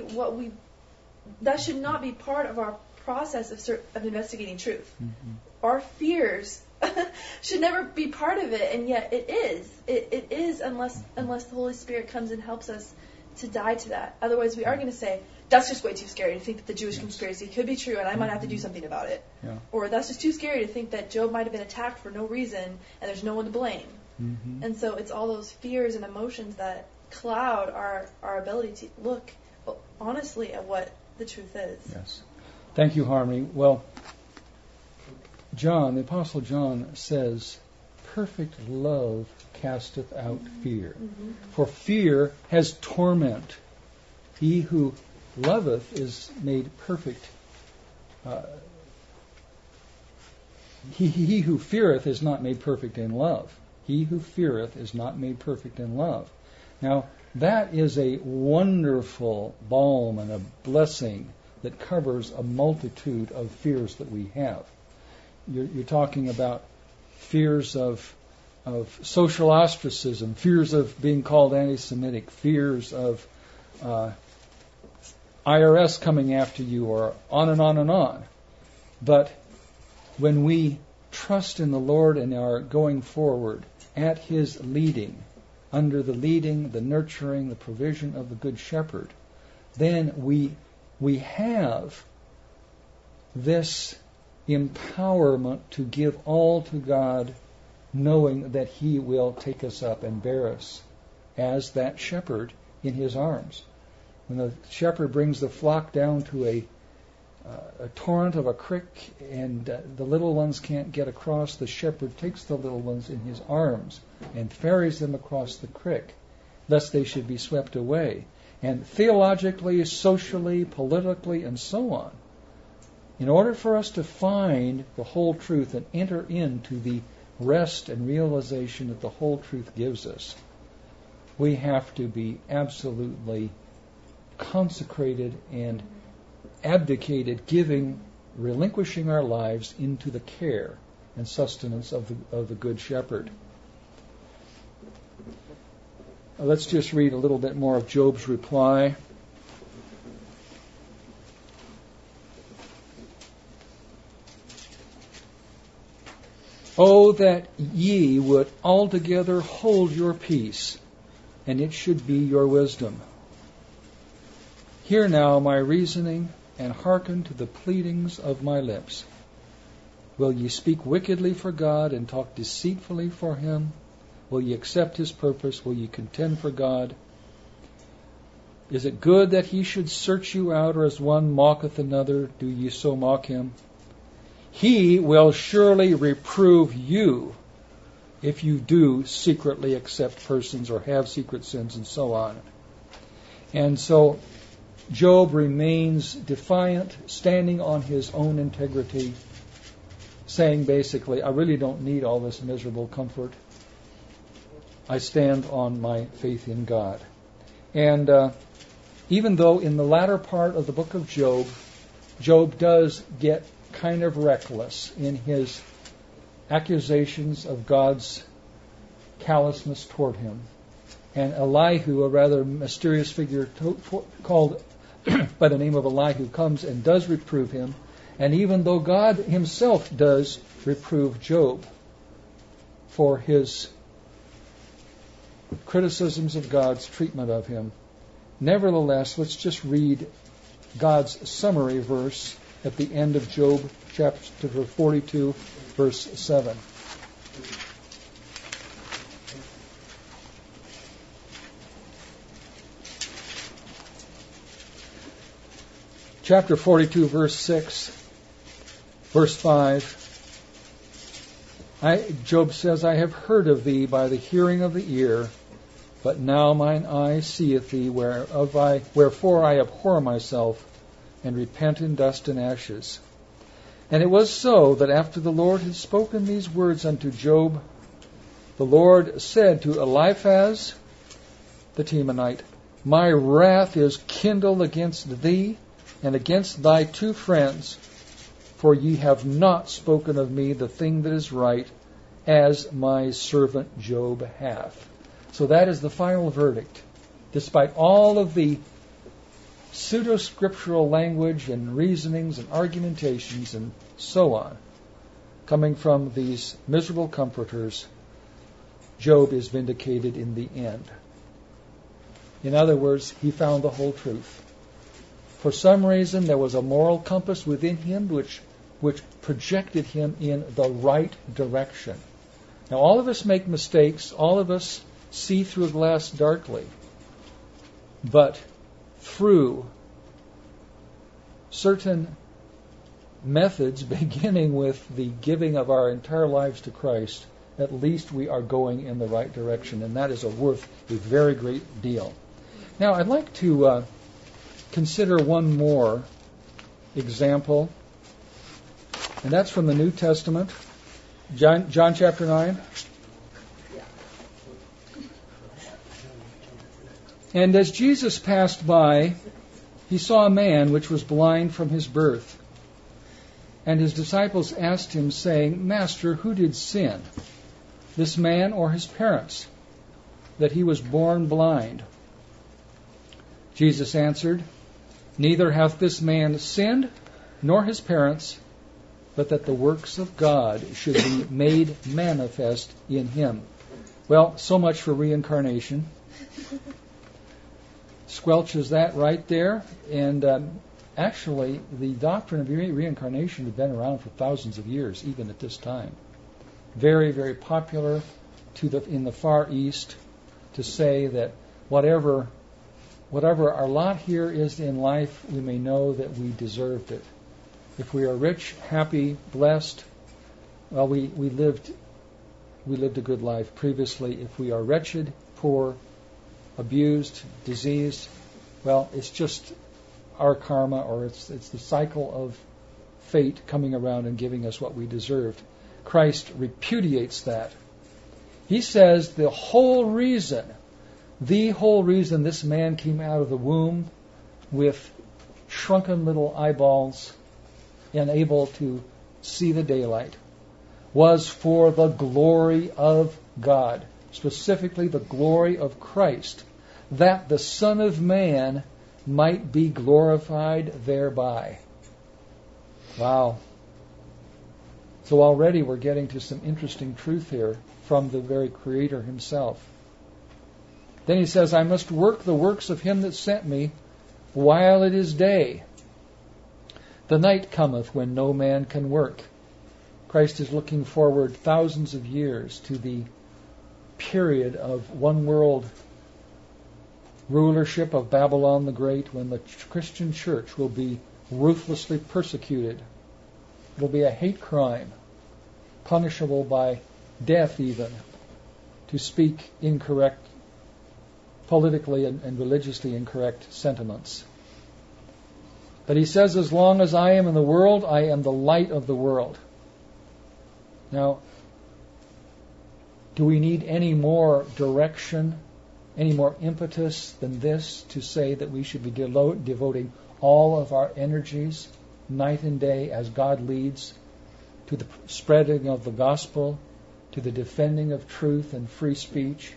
that should not be part of our process of investigating truth. Mm-hmm. Our fears should never be part of it, and yet it is. It is unless the Holy Spirit comes and helps us to die to that. Otherwise, we are going to say, that's just way too scary to think that the Jewish conspiracy could be true and I might have to do something about it. Yeah. Or that's just too scary to think that Job might have been attacked for no reason and there's no one to blame. Mm-hmm. And so it's all those fears and emotions that cloud our ability to look honestly at what the truth is. Yes. Thank you, Harmony. Well, John, the Apostle John says perfect love casteth out fear. For fear has torment. He who loveth is made perfect. He who feareth is not made perfect in love. He who feareth is not made perfect in love. Now, that is a wonderful balm and a blessing that covers a multitude of fears that we have. You're talking about fears of social ostracism, fears of being called anti-Semitic, fears of IRS coming after you, or on and on and on. But when we trust in the Lord and are going forward at His leading, under the leading, the nurturing, the provision of the Good Shepherd, then we have this empowerment to give all to God, knowing that He will take us up and bear us as that shepherd in His arms. When the shepherd brings the flock down to a torrent of a creek and the little ones can't get across, the shepherd takes the little ones in his arms and ferries them across the creek, lest they should be swept away. And theologically, socially, politically, and so on, in order for us to find the whole truth and enter into the rest and realization that the whole truth gives us, we have to be absolutely consecrated and abdicated, relinquishing our lives into the care and sustenance of the Good Shepherd. Let's just read a little bit more of Job's reply. Oh, that ye would altogether hold your peace, and it should be your wisdom. Hear now my reasoning, and hearken to the pleadings of my lips. Will ye speak wickedly for God, and talk deceitfully for Him? Will ye accept His purpose? Will ye contend for God? Is it good that He should search you out, or as one mocketh another, do ye so mock Him? He will surely reprove you if you do secretly accept persons or have secret sins and so on. And so Job remains defiant, standing on his own integrity, saying basically, I really don't need all this miserable comfort. I stand on my faith in God. And even though in the latter part of the book of Job, Job does get kind of reckless in his accusations of God's callousness toward him. And Elihu, a rather mysterious figure called by the name of Elihu, comes and does reprove him. And even though God Himself does reprove Job for his criticisms of God's treatment of him, nevertheless, let's just read God's summary verse at the end of Job chapter 42, verse 7. Chapter 42, verse 6, verse 5. Job says, I have heard of thee by the hearing of the ear, but now mine eye seeth thee, wherefore I abhor myself, and repent in dust and ashes. And it was so that after the Lord had spoken these words unto Job, the Lord said to Eliphaz the Temanite, My wrath is kindled against thee, and against thy two friends, for ye have not spoken of me the thing that is right, as my servant Job hath. So that is the final verdict. Despite all of the pseudo-scriptural language and reasonings and argumentations and so on, coming from these miserable comforters, Job is vindicated in the end. In other words, he found the whole truth. For some reason, there was a moral compass within him which projected him in the right direction. Now, all of us make mistakes. All of us see through a glass darkly. But through certain methods, beginning with the giving of our entire lives to Christ, at least we are going in the right direction, and that is worth a very great deal. Now, I'd like to consider one more example, and that's from the New Testament, John chapter 9. And as Jesus passed by, he saw a man which was blind from his birth. And his disciples asked him, saying, Master, who did sin, this man or his parents, that he was born blind? Jesus answered, Neither hath this man sinned, nor his parents, but that the works of God should be made manifest in him. Well, so much for reincarnation. Squelches that right there. And actually, the doctrine of reincarnation has been around for thousands of years, even at this time. Very, very popular in the Far East to say that whatever our lot here is in life, we may know that we deserved it. If we are rich, happy, blessed, well, we lived a good life previously. If we are wretched, poor, abused, diseased, well, it's just our karma, or it's the cycle of fate coming around and giving us what we deserved. Christ repudiates that. He says the whole reason this man came out of the womb with shrunken little eyeballs, unable to see the daylight, was for the glory of God, specifically the glory of Christ, that the Son of Man might be glorified thereby. Wow. So already we're getting to some interesting truth here from the very Creator himself. Then he says, I must work the works of him that sent me while it is day. The night cometh when no man can work. Christ is looking forward thousands of years to the period of one world rulership of Babylon the Great, when the Christian church will be ruthlessly persecuted. It will be a hate crime, punishable by death even, to speak incorrect, politically and religiously incorrect sentiments. But he says, as long as I am in the world, I am the light of the world. Now, do we need any more direction, any more impetus than this to say that we should be devoting all of our energies, night and day, as God leads, to the spreading of the gospel, to the defending of truth and free speech?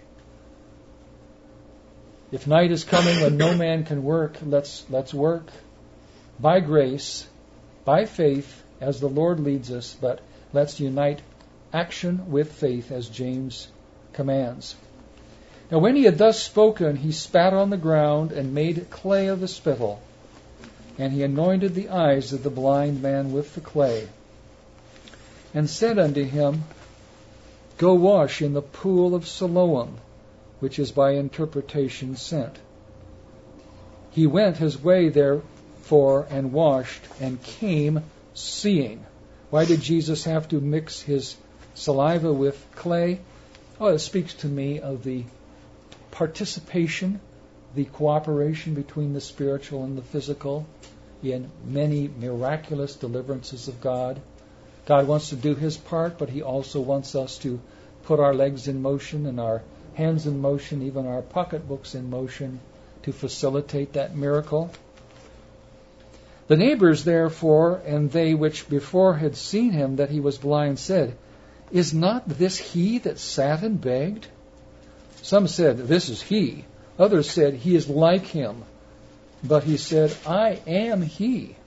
If night is coming when no man can work, let's work by grace, by faith, as the Lord leads us, but let's unite action with faith, as James commands. Now when he had thus spoken, he spat on the ground and made clay of the spittle, and he anointed the eyes of the blind man with the clay, and said unto him, Go wash in the pool of Siloam, which is by interpretation sent. He went his way therefore and washed, and came seeing. Why did Jesus have to mix his saliva with clay? Oh, it speaks to me of the participation, the cooperation between the spiritual and the physical in many miraculous deliverances of God. God wants to do his part, but he also wants us to put our legs in motion and our hands in motion, even our pocketbooks in motion, to facilitate that miracle. The neighbors, therefore, and they which before had seen him that he was blind, said, Is not this he that sat and begged? Some said, This is he. Others said, He is like him. But he said, I am he.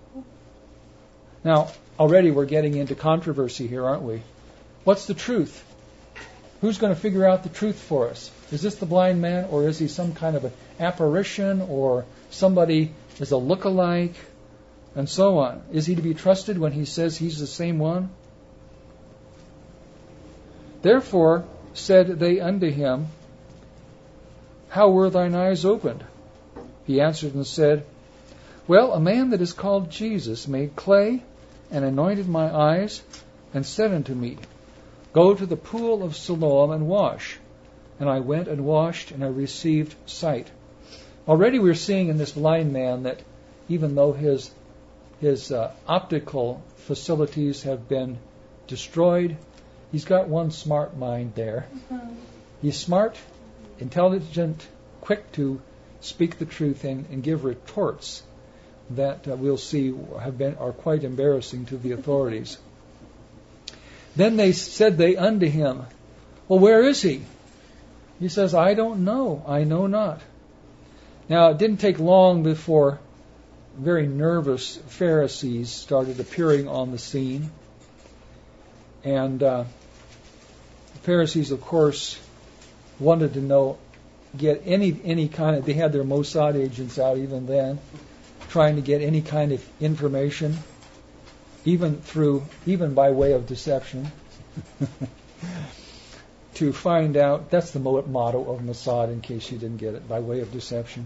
Now, already we're getting into controversy here, aren't we? What's the truth? Who's going to figure out the truth for us? Is this the blind man, or is he some kind of an apparition, or somebody is a look-alike, and so on? Is he to be trusted when he says he's the same one? Therefore said they unto him, How were thine eyes opened? He answered and said, Well, a man that is called Jesus made clay, and anointed my eyes, and said unto me, Go to the pool of Siloam and wash. And I went and washed, and I received sight. Already we're seeing in this blind man that even though his optical facilities have been destroyed, he's got one smart mind there. He's smart, intelligent, quick to speak the truth and give retorts that we'll see are quite embarrassing to the authorities. Then said they unto him, well, where is he? He says, I don't know. I know not. Now, it didn't take long before very nervous Pharisees started appearing on the scene. And the Pharisees, of course, wanted to get any kind of, they had their Mossad agents out even then, trying to get any kind of information, even by way of deception, to find out. That's the motto of Mossad, in case you didn't get it, by way of deception.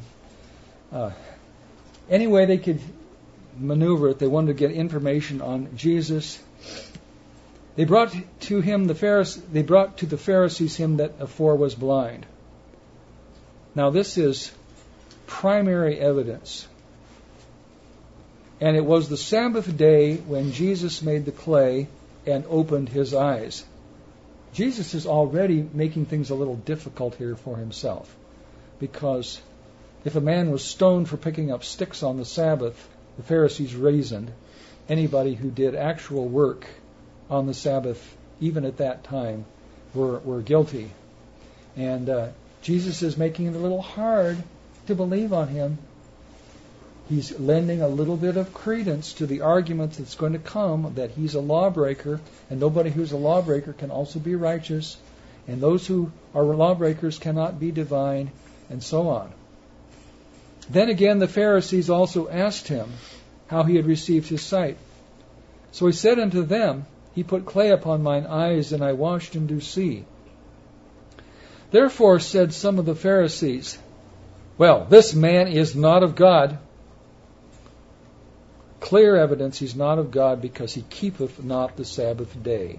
Any way they could maneuver it, they wanted to get information on Jesus. They brought to the Pharisees him that afore was blind. Now this is primary evidence. And it was the Sabbath day when Jesus made the clay and opened his eyes. Jesus is already making things a little difficult here for himself, because if a man was stoned for picking up sticks on the Sabbath, the Pharisees reasoned anybody who did actual work on the Sabbath, even at that time, were guilty. And Jesus is making it a little hard to believe on him. He's lending a little bit of credence to the argument that's going to come that he's a lawbreaker, and nobody who's a lawbreaker can also be righteous, and those who are lawbreakers cannot be divine, and so on. Then again, the Pharisees also asked him how he had received his sight. So he said unto them, He put clay upon mine eyes, and I washed and do see. Therefore said some of the Pharisees, Well, this man is not of God. Clear evidence he's not of God, because he keepeth not the Sabbath day.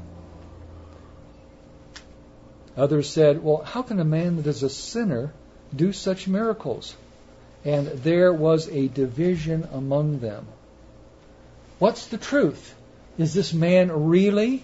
Others said, Well, how can a man that is a sinner do such miracles? And there was a division among them. What's the truth? Is this man really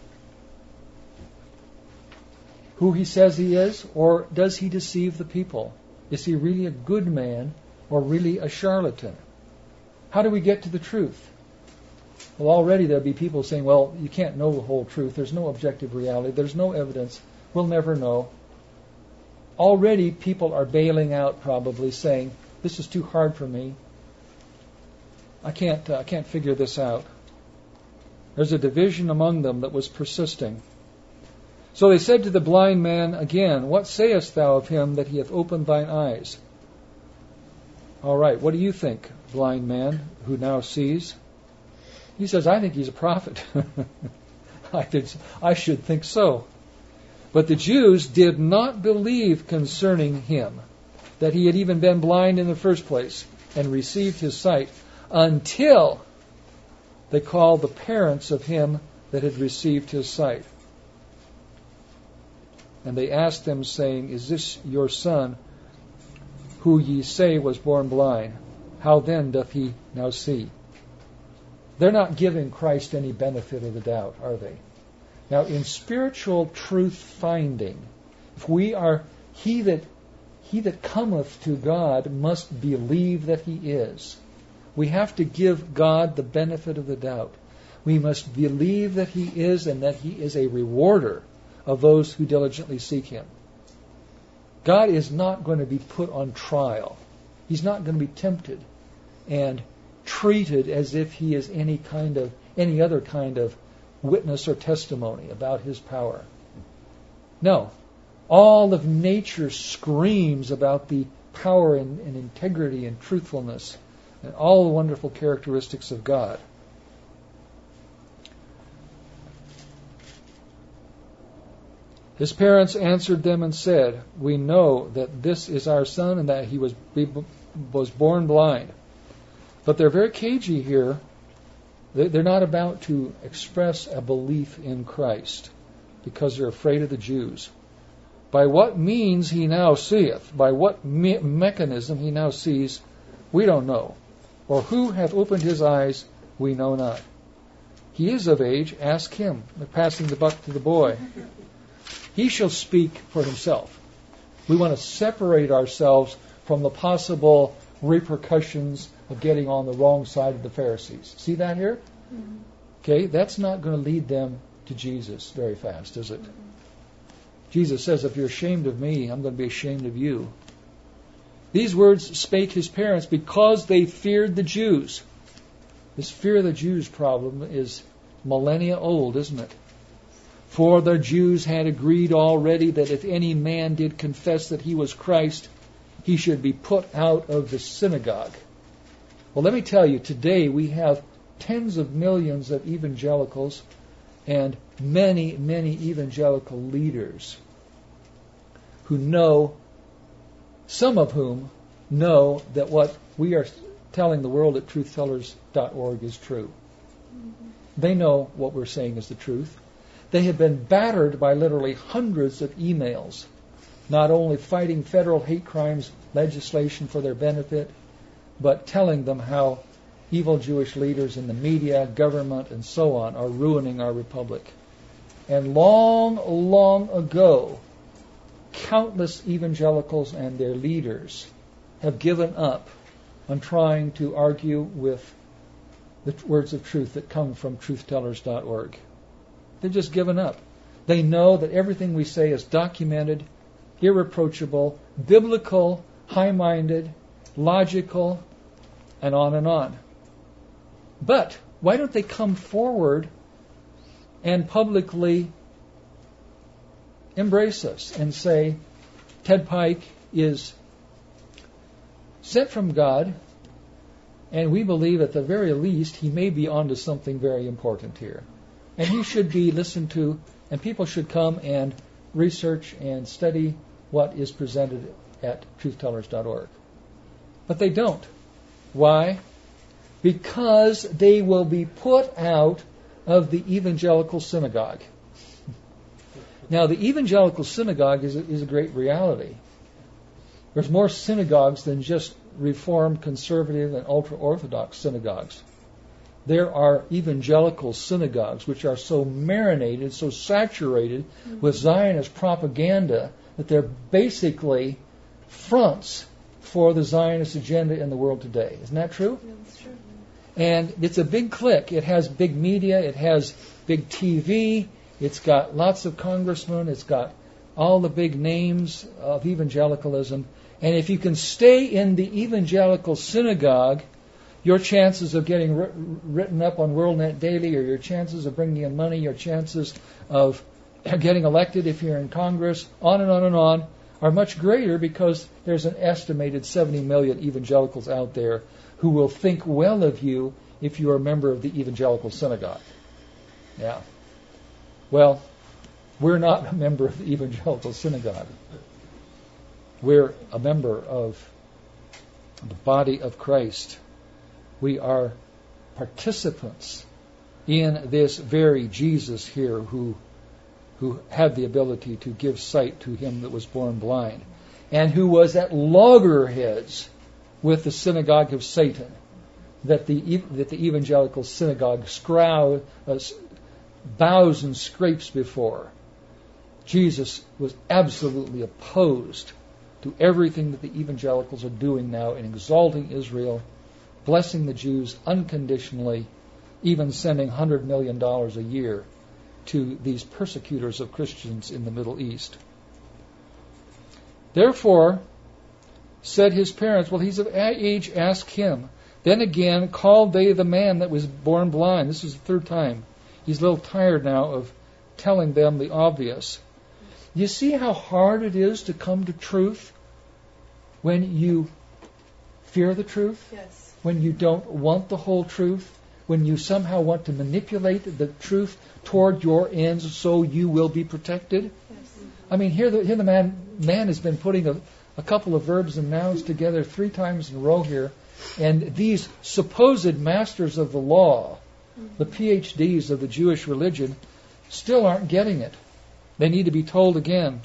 who he says he is, or does he deceive the people? Is he really a good man, or really a charlatan? How do we get to the truth? Well, already there'll be people saying, well, you can't know the whole truth. There's no objective reality. There's no evidence. We'll never know. Already people are bailing out, probably saying, this is too hard for me. I can't figure this out. There's a division among them that was persisting. So they said to the blind man again, What sayest thou of him that he hath opened thine eyes? All right, what do you think, blind man who now sees? He says, I think he's a prophet. I should think so. But the Jews did not believe concerning him that he had even been blind in the first place and received his sight until they called the parents of him that had received his sight. And they asked them, saying, Is this your son, who ye say was born blind? How then doth he now see? They're not giving Christ any benefit of the doubt, are they? Now, in spiritual truth finding, if we are he that cometh to God must believe that he is. We have to give God the benefit of the doubt. We must believe that he is, and that he is a rewarder of those who diligently seek him. God is not going to be put on trial. He's not going to be tempted and treated as if he is any other kind of witness or testimony about his power. No. All of nature screams about the power and integrity and truthfulness and all the wonderful characteristics of God. His parents answered them and said, We know that this is our son, and that he was born blind. But they're very cagey here. They're not about to express a belief in Christ. because they're afraid of the Jews. By what means he now seeth, by what mechanism he now sees, we don't know. Or who hath opened his eyes, we know not. He is of age, ask him. They're passing the buck to the boy. He shall speak for himself. We want to separate ourselves from the possible repercussions of getting on the wrong side of the Pharisees. See that here? Mm-hmm. Okay, that's not going to lead them to Jesus very fast, is it? Mm-hmm. Jesus says, if you're ashamed of me, I'm going to be ashamed of you. These words spake his parents because they feared the Jews. This fear of the Jews problem is millennia old, isn't it? For the Jews had agreed already that if any man did confess that he was Christ, he should be put out of the synagogue. Well, let me tell you, today we have tens of millions of evangelicals and many, many evangelical leaders who know, some of whom know that what we are telling the world at truthtellers.org is true. Mm-hmm. They know what we're saying is the truth. They have been battered by literally hundreds of emails, not only fighting federal hate crimes legislation for their benefit, but telling them how evil Jewish leaders in the media, government, and so on are ruining our republic. And long, long ago, countless evangelicals and their leaders have given up on trying to argue with the words of truth that come from truthtellers.org. They've just given up. They know that everything we say is documented, irreproachable, biblical, high-minded, logical, and on and on. But why don't they come forward and publicly embrace us and say, Ted Pike is sent from God, and we believe at the very least he may be onto something very important here. And he should be listened to, and people should come and research and study what is presented at truthtellers.org. But they don't. Why? Because they will be put out of the evangelical synagogue. Now, the evangelical synagogue is a great reality. There's more synagogues than just Reformed, conservative, and ultra-Orthodox synagogues. There are evangelical synagogues which are so marinated, so saturated with Zionist propaganda that they're basically fronts for the Zionist agenda in the world today. Isn't that true? Yeah, that's true. And it's a big clique. It has big media. It has big TV. It's got lots of congressmen. It's got all the big names of evangelicalism. And if you can stay in the evangelical synagogue, your chances of getting written up on WorldNet Daily, or your chances of bringing in money, your chances of getting elected if you're in Congress, on and on and on, are much greater because there's an estimated 70 million evangelicals out there who will think well of you if you are a member of the evangelical synagogue. Yeah. Well, we're not a member of the evangelical synagogue. We're a member of the body of Christ. We are participants in this very Jesus here who had the ability to give sight to him that was born blind, and who was at loggerheads with the synagogue of Satan, that the evangelical synagogue bows and scrapes before. Jesus was absolutely opposed to everything that the evangelicals are doing now in exalting Israel, blessing the Jews unconditionally, even sending $100 million a year to these persecutors of Christians in the Middle East. Therefore, said his parents, well, he's of age, ask him. Then again called they the man that was born blind. This is the third time. He's a little tired now of telling them the obvious. You see how hard it is to come to truth when you fear the truth? Yes. When you don't want the whole truth? When you somehow want to manipulate the truth toward your ends so you will be protected? Yes. I mean, here the man has been putting a couple of verbs and nouns together 3 times in a row here, and these supposed masters of the law, the PhDs of the Jewish religion, still aren't getting it. They need to be told again.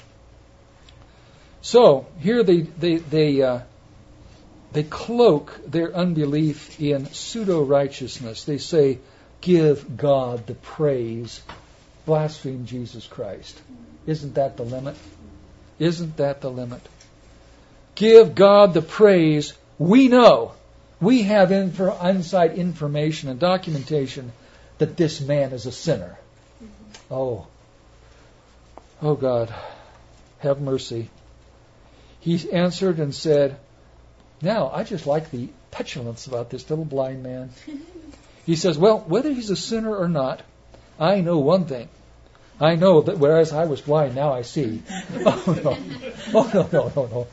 So here they cloak their unbelief in pseudo-righteousness. They say, give God the praise, blaspheme Jesus Christ. Isn't that the limit? Isn't that the limit? Give God the praise. We know. We have inside information and documentation that this man is a sinner. Oh God, have mercy. He answered and said, now, I just like the petulance about this little blind man. He says, well, whether he's a sinner or not, I know one thing. I know that whereas I was blind, now I see. Oh, no.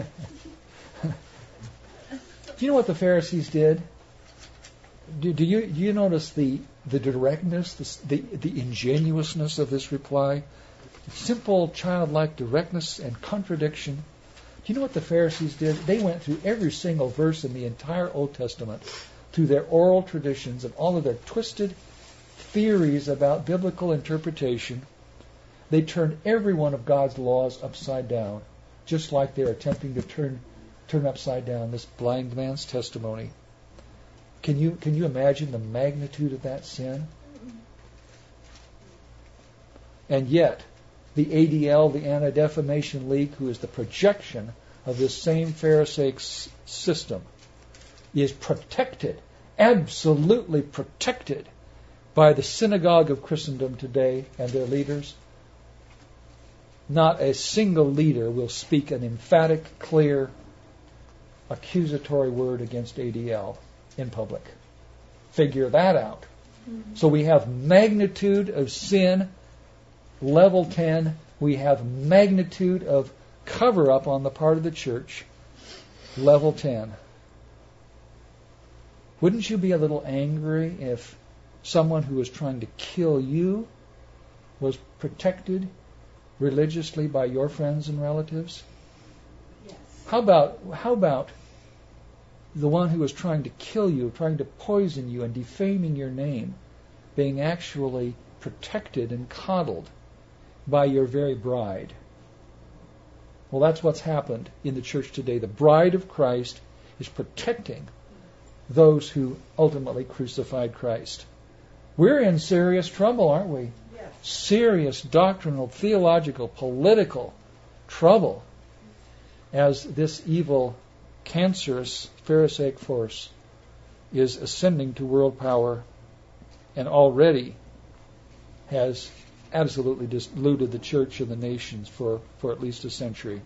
Do you know what the Pharisees did? Do you notice the directness, the ingenuousness of this reply? Simple, childlike directness and contradiction. Do you know what the Pharisees did? They went through every single verse in the entire Old Testament, through their oral traditions and all of their twisted theories about biblical interpretation. They turned every one of God's laws upside down, just like they're attempting to turn upside down this blind man's testimony. Can you imagine the magnitude of that sin? And yet, the ADL, the Anti-Defamation League, who is the projection of this same Pharisaic system, is protected, absolutely protected, by the synagogue of Christendom today and their leaders. Not a single leader will speak an emphatic, clear, accusatory word against ADL in public. Figure that out. Mm-hmm. So we have magnitude of sin, level 10. We have magnitude of cover-up on the part of the church, level 10. Wouldn't you be a little angry if someone who was trying to kill you was protected religiously by your friends and relatives? Yes. How about the one who was trying to kill you, trying to poison you and defaming your name, being actually protected and coddled by your very bride? Well, that's what's happened in the church today. The bride of Christ is protecting those who ultimately crucified Christ. We're in serious trouble, aren't we? Yes. Serious doctrinal, theological, political trouble as this evil, cancerous Pharisaic force is ascending to world power and already has absolutely diluted the church and the nations for at least a century.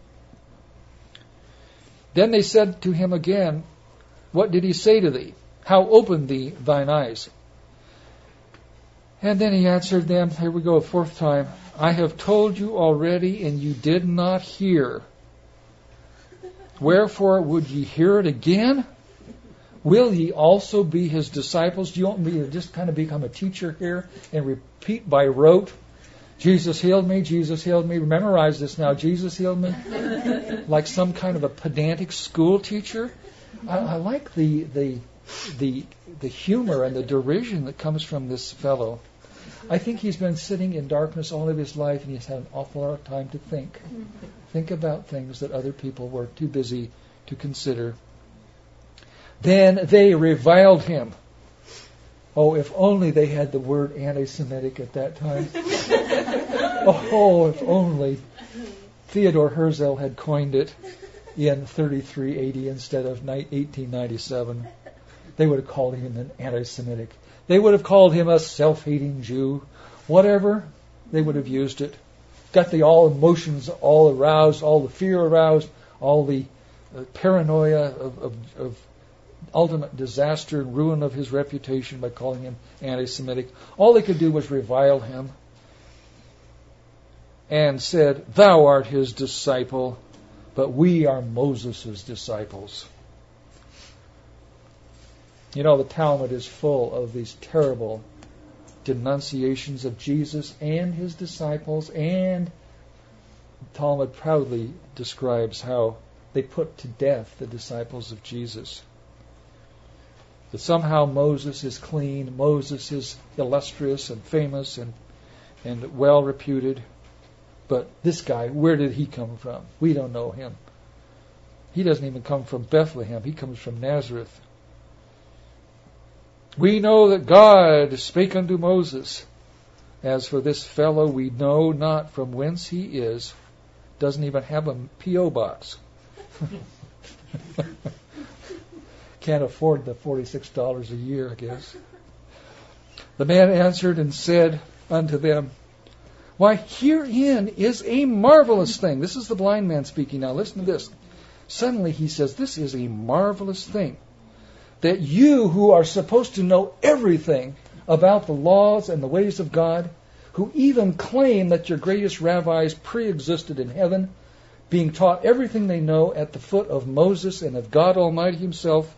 Then they said to him again, what did he say to thee? How opened thine eyes? And then he answered them, here we go, a fourth time, I have told you already, and you did not hear. Wherefore would ye hear it again? Will ye also be his disciples? Do you want me to just kind of become a teacher here and repeat by rote? Jesus healed me, Jesus healed me. Memorize this now, Jesus healed me. Like some kind of a pedantic school teacher. I like the humor and the derision that comes from this fellow. I think he's been sitting in darkness all of his life, and he's had an awful lot of time to think. Think about things that other people were too busy to consider. Then they reviled him. Oh, if only they had the word anti-Semitic at that time. Oh, if only Theodore Herzl had coined it in 33 AD instead of 1897. They would have called him an anti-Semitic. They would have called him a self-hating Jew. Whatever, they would have used it. Got the all emotions all aroused, all the fear aroused, all the paranoia of ultimate disaster and ruin of his reputation by calling him anti-Semitic. All they could do was revile him and said, thou art his disciple, but we are Moses' disciples. You know, the Talmud is full of these terrible denunciations of Jesus and his disciples, and the Talmud proudly describes how they put to death the disciples of Jesus. That somehow Moses is clean, Moses is illustrious and famous and well reputed. But this guy, where did he come from? We don't know him. He doesn't even come from Bethlehem. He comes from Nazareth. We know that God spake unto Moses. As for this fellow, we know not from whence he is. Doesn't even have a P.O. box. Can't afford the $46 a year, I guess. The man answered and said unto them, Why, herein is a marvelous thing. This is the blind man speaking now. Listen to this. Suddenly he says, this is a marvelous thing. That you who are supposed to know everything about the laws and the ways of God, who even claim that your greatest rabbis pre-existed in heaven, being taught everything they know at the foot of Moses and of God Almighty himself,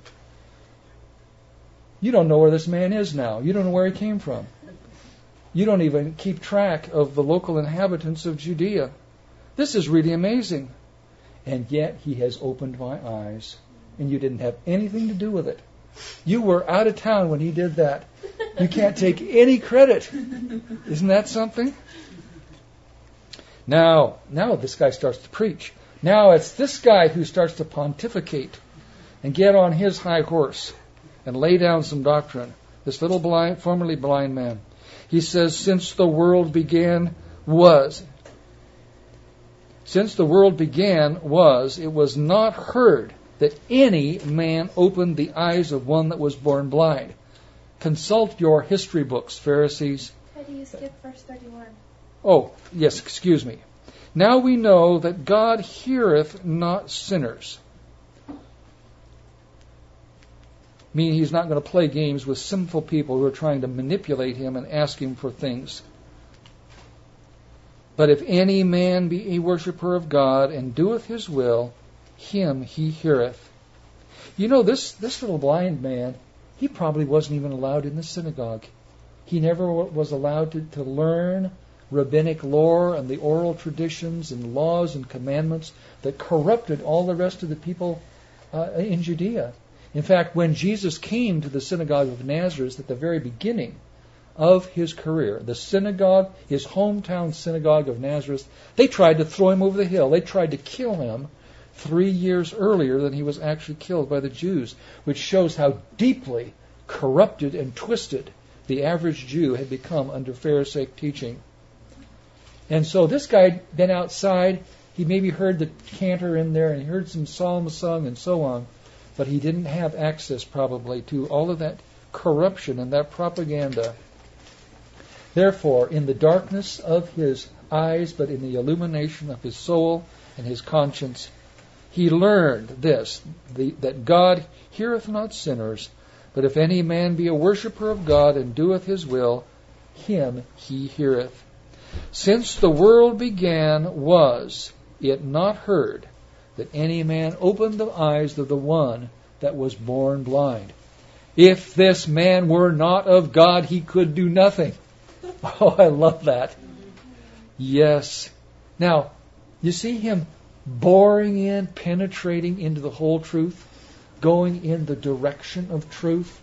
you don't know where this man is now. You don't know where he came from. You don't even keep track of the local inhabitants of Judea. This is really amazing. And yet he has opened my eyes, and you didn't have anything to do with it. You were out of town when he did that. You can't take any credit. Isn't that something? Now this guy starts to preach. Now it's this guy who starts to pontificate and get on his high horse and lay down some doctrine. This little formerly blind man. He says, since the world began was, it was not heard that any man opened the eyes of one that was born blind. Consult your history books, Pharisees. How do you skip verse 31? Oh, yes, excuse me. Now we know that God heareth not sinners. Meaning he's not going to play games with sinful people who are trying to manipulate him and ask him for things. But if any man be a worshipper of God and doeth his will, him he heareth. You know, this little blind man, he probably wasn't even allowed in the synagogue. He never was allowed to learn rabbinic lore and the oral traditions and laws and commandments that corrupted all the rest of the people in Judea. In fact, when Jesus came to the synagogue of Nazareth at the very beginning of his career, the synagogue, his hometown synagogue of Nazareth, they tried to throw him over the hill. They tried to kill him 3 years earlier than he was actually killed by the Jews, which shows how deeply corrupted and twisted the average Jew had become under Pharisaic teaching. And so this guy had been outside. He maybe heard the cantor in there and he heard some psalms sung and so on, but he didn't have access probably to all of that corruption and that propaganda. Therefore, in the darkness of his eyes, but in the illumination of his soul and his conscience, he learned this, that God heareth not sinners, but if any man be a worshipper of God and doeth his will, him he heareth. Since the world began, was it not heard that any man opened the eyes of the one that was born blind? If this man were not of God, he could do nothing. Oh, I love that. Yes. Now, you see him boring in, penetrating into the whole truth, going in the direction of truth,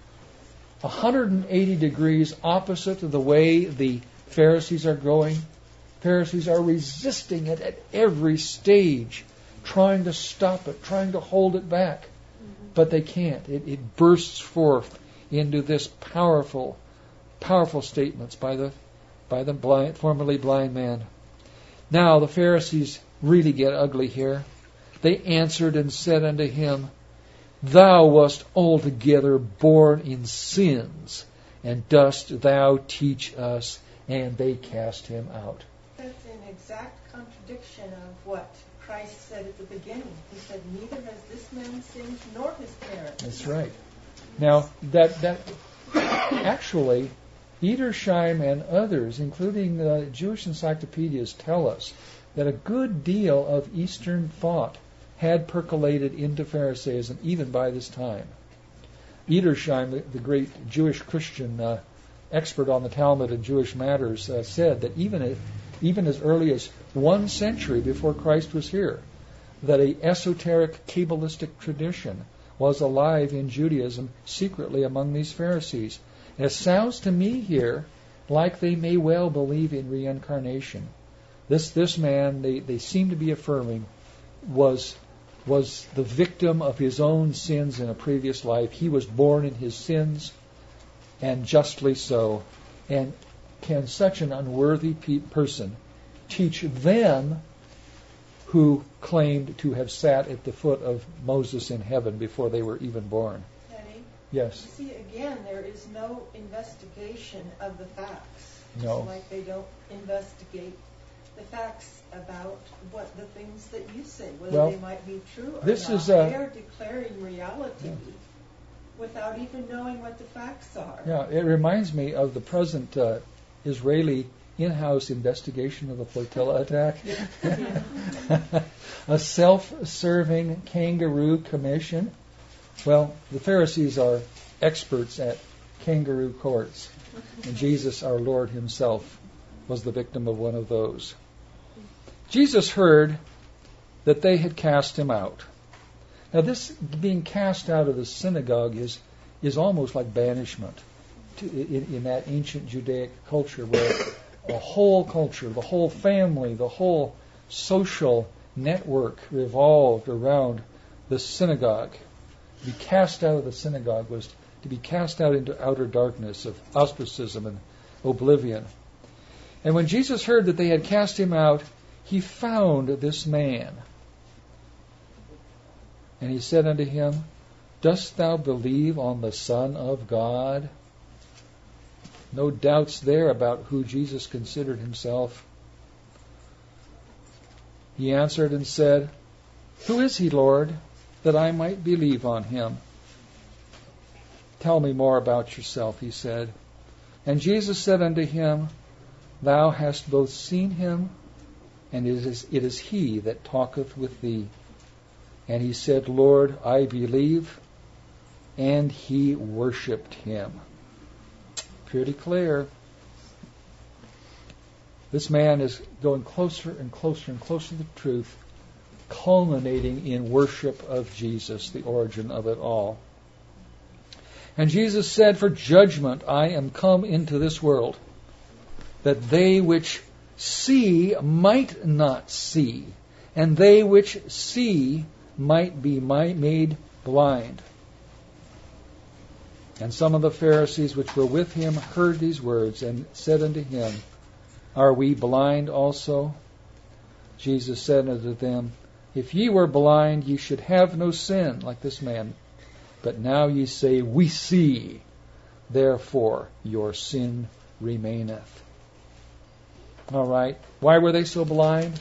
180 degrees opposite of the way the Pharisees are going. Pharisees are resisting it at every stage, trying to stop it, trying to hold it back. But they can't. It bursts forth into this powerful statements by the formerly blind man. Now the Pharisees really get ugly here. They answered and said unto him, Thou wast altogether born in sins, and dost thou teach us? And they cast him out. That's an exact contradiction of what Christ said at the beginning. He said, neither has this man sinned nor his parents. That's right. Now, that actually, Edersheim and others, including Jewish encyclopedias, tell us that a good deal of Eastern thought had percolated into Pharisaism even by this time. Edersheim, the great Jewish Christian expert on the Talmud and Jewish matters, said that even as early as 1 century before Christ was here, that a esoteric Kabbalistic tradition was alive in Judaism secretly among these Pharisees. And it sounds to me here like they may well believe in reincarnation. This man, they seem to be affirming, was the victim of his own sins in a previous life. He was born in his sins, and justly so. And can such an unworthy person teach them who claimed to have sat at the foot of Moses in heaven before they were even born? Eddie? Yes. See, again, there is no investigation of the facts. No. Just like they don't investigate the facts about what the things that you say, whether they might be true or not. They are declaring reality without even knowing what the facts are. Yeah, it reminds me of the present Israeli in-house investigation of the flotilla attack. A self-serving kangaroo commission. Well, the Pharisees are experts at kangaroo courts, and Jesus, our Lord himself, was the victim of one of those. Jesus heard that they had cast him out. Now, this being cast out of the synagogue is almost like banishment in that ancient Judaic culture, where the whole culture, the whole family, the whole social network revolved around the synagogue. To be cast out of the synagogue was to be cast out into outer darkness of ostracism and oblivion. And when Jesus heard that they had cast him out, he found this man. And he said unto him, Dost thou believe on the Son of God? No doubts there about who Jesus considered himself. He answered and said, Who is he, Lord, that I might believe on him? Tell me more about yourself, he said. And Jesus said unto him, Thou hast both seen him, and it is he that talketh with thee. And he said, Lord, I believe. And he worshipped him. Pretty clear. This man is going closer and closer and closer to the truth, culminating in worship of Jesus, the origin of it all. And Jesus said, For judgment I am come into this world, that they which see might not see, and they which see might be made blind. And some of the Pharisees which were with him heard these words, and said unto him, Are we blind also? Jesus said unto them, If ye were blind, ye should have no sin, like this man. But now ye say, We see, therefore your sin remaineth. All right. Why were they so blind?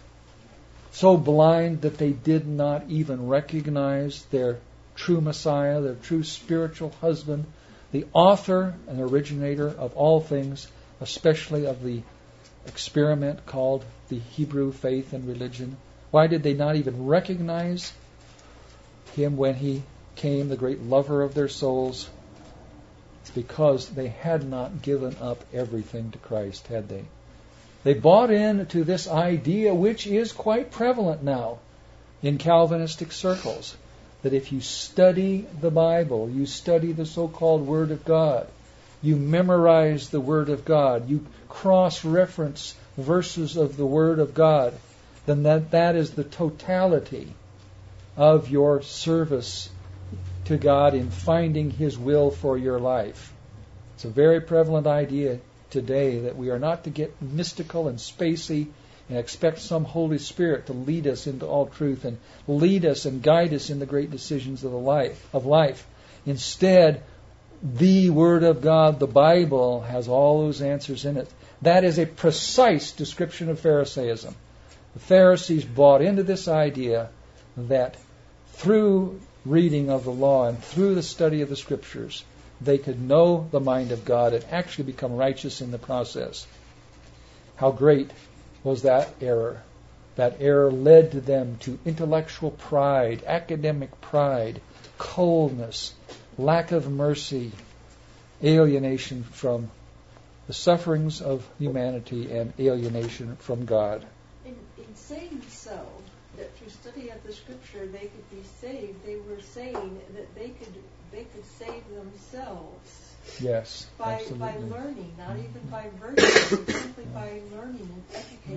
So blind that they did not even recognize their true Messiah, their true spiritual husband, the author and originator of all things, especially of the experiment called the Hebrew faith and religion. Why did they not even recognize him when he came, the great lover of their souls? It's because they had not given up everything to Christ, had they? They bought into this idea, which is quite prevalent now in Calvinistic circles, that if you study the Bible, you study the so-called Word of God, you memorize the Word of God, you cross-reference verses of the Word of God, then that is the totality of your service to God in finding His will for your life. It's a very prevalent idea today that we are not to get mystical and spacey and expect some Holy Spirit to lead us into all truth and lead us and guide us in the great decisions of life. Instead, the Word of God, the Bible, has all those answers in it. That is a precise description of Pharisaism. The Pharisees bought into this idea that through reading of the law and through the study of the Scriptures, they could know the mind of God and actually become righteous in the process. How great was that error? That error led to them to intellectual pride, academic pride, coldness, lack of mercy, alienation from the sufferings of humanity, and alienation from God. In saying so, that through study of the Scripture they could be saved, they were saying that they could save themselves. Yes, by absolutely. learning, not even by virtue, but simply by learning and educating themselves.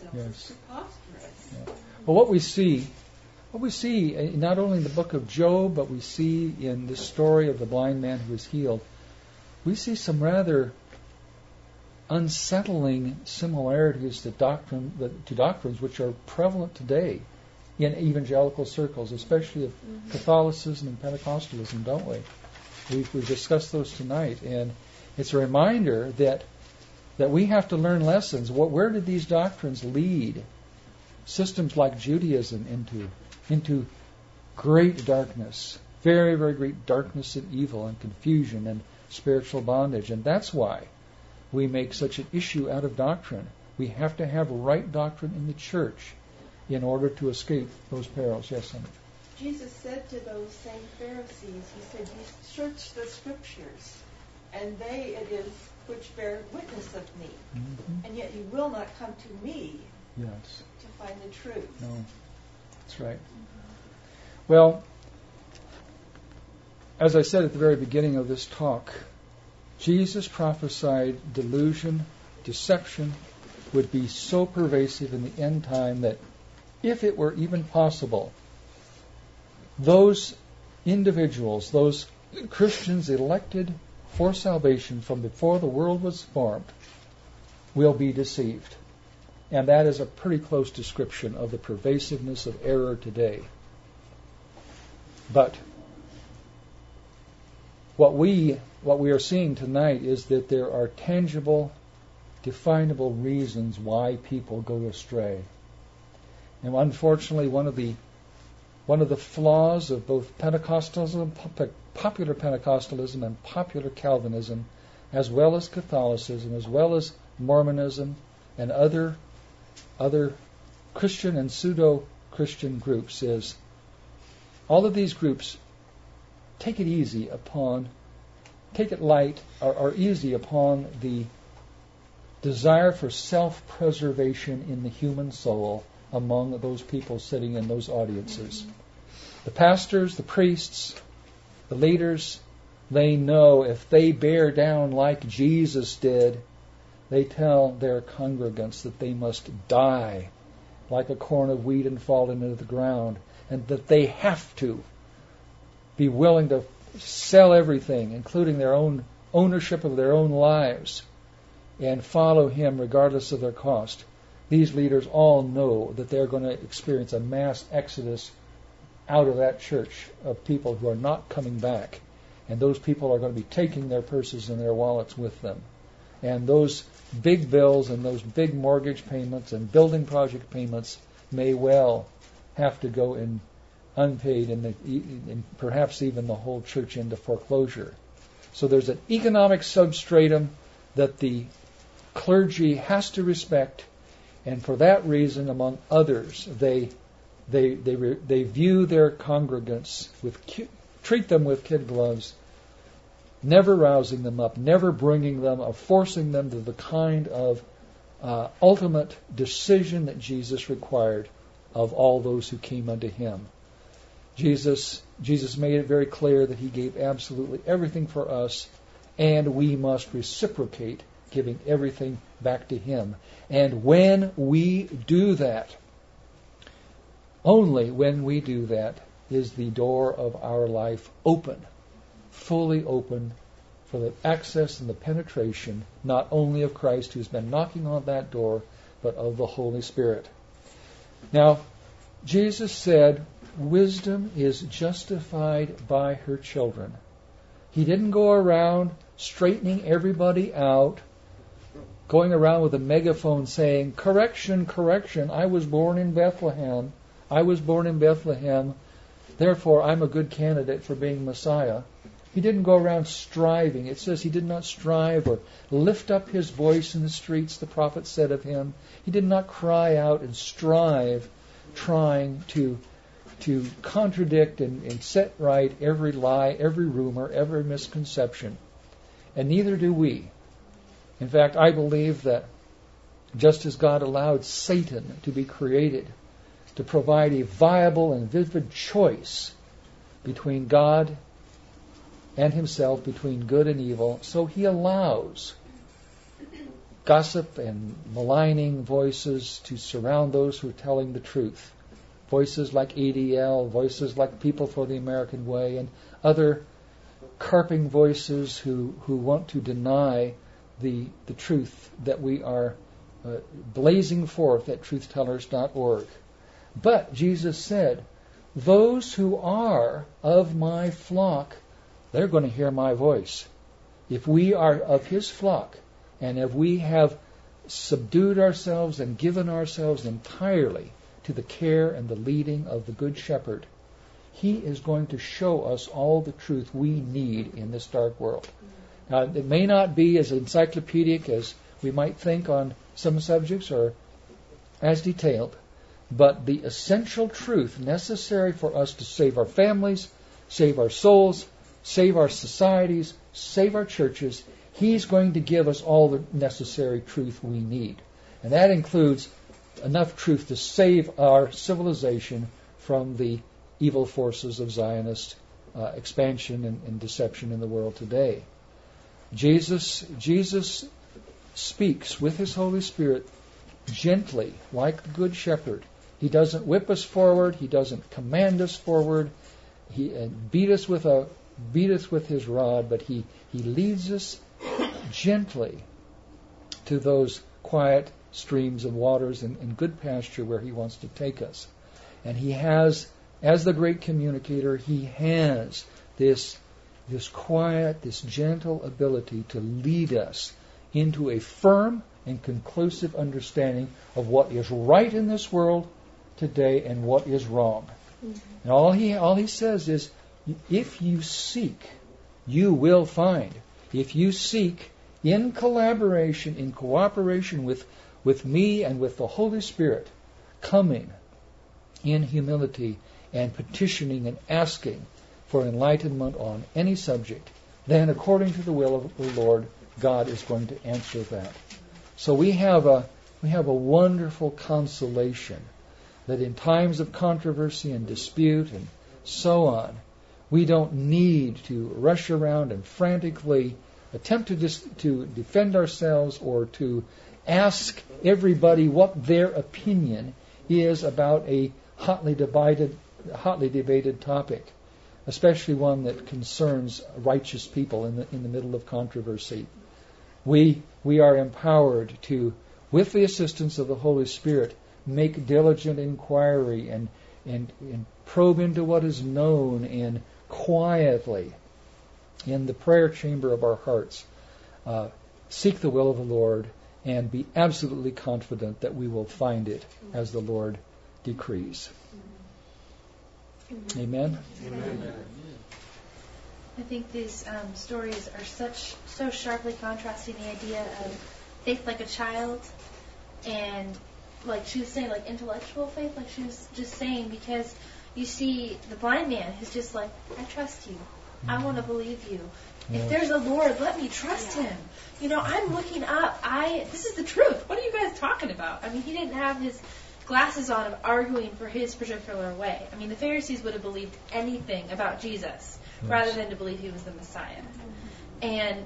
Yes. It's preposterous. Yeah. Well, what we see not only in the book of Job, but we see in this story of the blind man who was healed, we see some rather unsettling similarities to doctrines which are prevalent today in evangelical circles, especially of Catholicism and Pentecostalism, don't we? We've discussed those tonight, and it's a reminder that we have to learn lessons. Where did these doctrines lead systems like Judaism into great darkness, very, very great darkness and evil and confusion and spiritual bondage? And that's why we make such an issue out of doctrine. We have to have right doctrine in the church in order to escape those perils. Yes, Senator. Jesus said to those same Pharisees, he said, "You search the Scriptures, and they it is which bear witness of me, and yet you will not come to me to find the truth." No, that's right. Well, as I said at the very beginning of this talk, Jesus prophesied delusion, deception would be so pervasive in the end time that if it were even possible, those individuals, those Christians elected for salvation from before the world was formed, will be deceived. And that is a pretty close description of the pervasiveness of error today. But what we are seeing tonight is that there are tangible, definable reasons why people go astray. And unfortunately, one of the flaws of both Pentecostalism, popular Pentecostalism, and popular Calvinism, as well as Catholicism, as well as Mormonism, and other Christian and pseudo-Christian groups, is all of these groups take it light or easy upon the desire for self-preservation in the human soul among those people sitting in those audiences. The pastors, the priests, the leaders, they know if they bear down like Jesus did, they tell their congregants that they must die like a corn of wheat and fall into the ground, and that they have to be willing to sell everything, including their own ownership of their own lives, and follow Him regardless of their cost. These leaders all know that they're going to experience a mass exodus out of that church of people who are not coming back. And those people are going to be taking their purses and their wallets with them. And those big bills and those big mortgage payments and building project payments may well have to go in unpaid, and perhaps even the whole church into foreclosure. So there's an economic substratum that the clergy has to respect, and for that reason, among others, they view their congregants treat them with kid gloves, never rousing them up, never bringing them or forcing them to the kind of ultimate decision that Jesus required of all those who came unto Him. Jesus made it very clear that He gave absolutely everything for us, and we must reciprocate, giving everything back to Him. And when we do that, only when we do that, is the door of our life open, fully open, for the access and the penetration not only of Christ, who's been knocking on that door, but of the Holy Spirit. Now, Jesus said, wisdom is justified by her children. He didn't go around straightening everybody out, going around with a megaphone saying, correction, correction, I was born in Bethlehem. I was born in Bethlehem. Therefore, I'm a good candidate for being Messiah. He didn't go around striving. It says He did not strive or lift up His voice in the streets, the prophet said of Him. He did not cry out and strive, trying to contradict and set right every lie, every rumor, every misconception. And neither do we. In fact, I believe that just as God allowed Satan to be created to provide a viable and vivid choice between God and himself, between good and evil, so He allows gossip and maligning voices to surround those who are telling the truth. Voices like ADL, voices like People for the American Way, and other carping voices who want to deny the truth that we are blazing forth at truthtellers.org. But Jesus said, those who are of my flock, they're going to hear my voice. If we are of his flock, and if we have subdued ourselves and given ourselves entirely to the care and the leading of the Good Shepherd, he is going to show us all the truth we need in this dark world. Now, it may not be as encyclopedic as we might think on some subjects or as detailed, but the essential truth necessary for us to save our families, save our souls, save our societies, save our churches, he's going to give us all the necessary truth we need. And that includes enough truth to save our civilization from the evil forces of Zionist expansion and deception in the world today. Jesus speaks with his Holy Spirit gently, like the Good Shepherd. He doesn't whip us forward. He doesn't command us forward. He beat us with his rod, but he leads us gently to those quiet streams of waters and good pasture where he wants to take us. And he has, as the great communicator, he has this quiet, this gentle ability to lead us into a firm and conclusive understanding of what is right in this world today and what is wrong. Mm-hmm. And all he says is, if you seek, you will find. If you seek in collaboration, in cooperation with me and with the Holy Spirit, coming in humility and petitioning and asking for enlightenment on any subject, then according to the will of the Lord, God is going to answer that. So we have a wonderful consolation that in times of controversy and dispute and so on, we don't need to rush around and frantically attempt to defend ourselves or to ask everybody what their opinion is about a hotly debated topic, especially one that concerns righteous people in the middle of controversy. We are empowered to, with the assistance of the Holy Spirit, make diligent inquiry and probe into what is known and quietly in the prayer chamber of our hearts seek the will of the Lord and be absolutely confident that we will find it as the Lord decrees. Amen? Amen. I think these stories are so sharply contrasting the idea of faith like a child and, like she was saying, like intellectual faith, like she was just saying, because you see the blind man who's just like, I trust you. I want to believe you. Yes. If there's a Lord, let me trust him. I'm looking up. This is the truth. What are you guys talking about? I mean, he didn't have his glasses on of arguing for his particular way. I mean, the Pharisees would have believed anything about Jesus rather than to believe he was the Messiah. And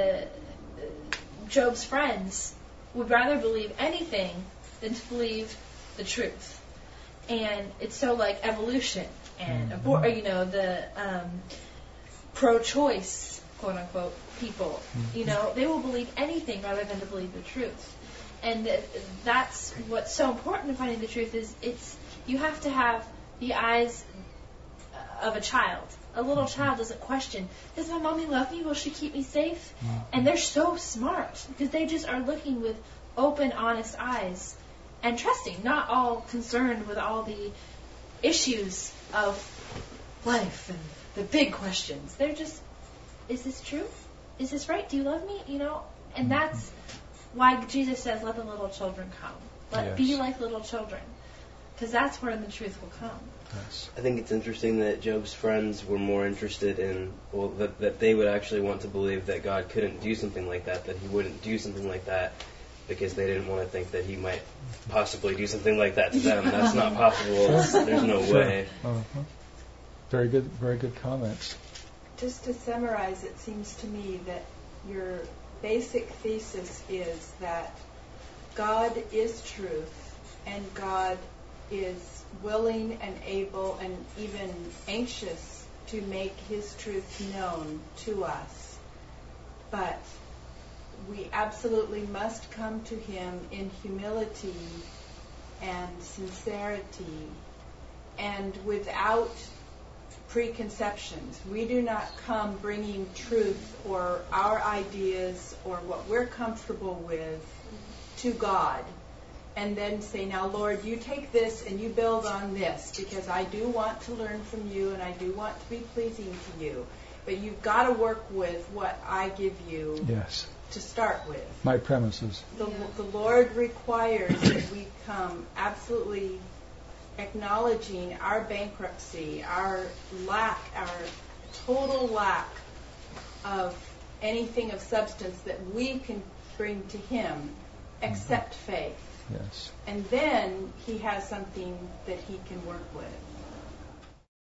Job's friends would rather believe anything than to believe the truth. And it's so like evolution and the pro-choice, quote unquote, people. They will believe anything rather than to believe the truth. And that's what's so important in finding the truth is you have to have the eyes of a child. A little child doesn't question, does my mommy love me? Will she keep me safe? And they're so smart because they just are looking with open, honest eyes and trusting, not all concerned with all the issues of life and the big questions. They're just, is this true? Is this right? Do you love me? And that's why Jesus says, let the little children come. Be like little children. Because that's where the truth will come. Yes. I think it's interesting that Job's friends were more interested in, that they would actually want to believe that God couldn't do something like that he wouldn't do something like that, because they didn't want to think that he might possibly do something like that to them. That's not possible. There's no way. Uh-huh. Very good comments. Just to summarize, it seems to me that your basic thesis is that God is truth, and God is willing and able and even anxious to make his truth known to us. But we absolutely must come to him in humility and sincerity and without preconceptions. We do not come bringing truth or our ideas or what we're comfortable with to God and then say, now Lord, you take this and you build on this, because I do want to learn from you and I do want to be pleasing to you. But you've got to work with what I give you to start with. My premises. The Lord requires that we come absolutely acknowledging our bankruptcy, our lack, our total lack of anything of substance that we can bring to him except faith. Yes. And then he has something that he can work with.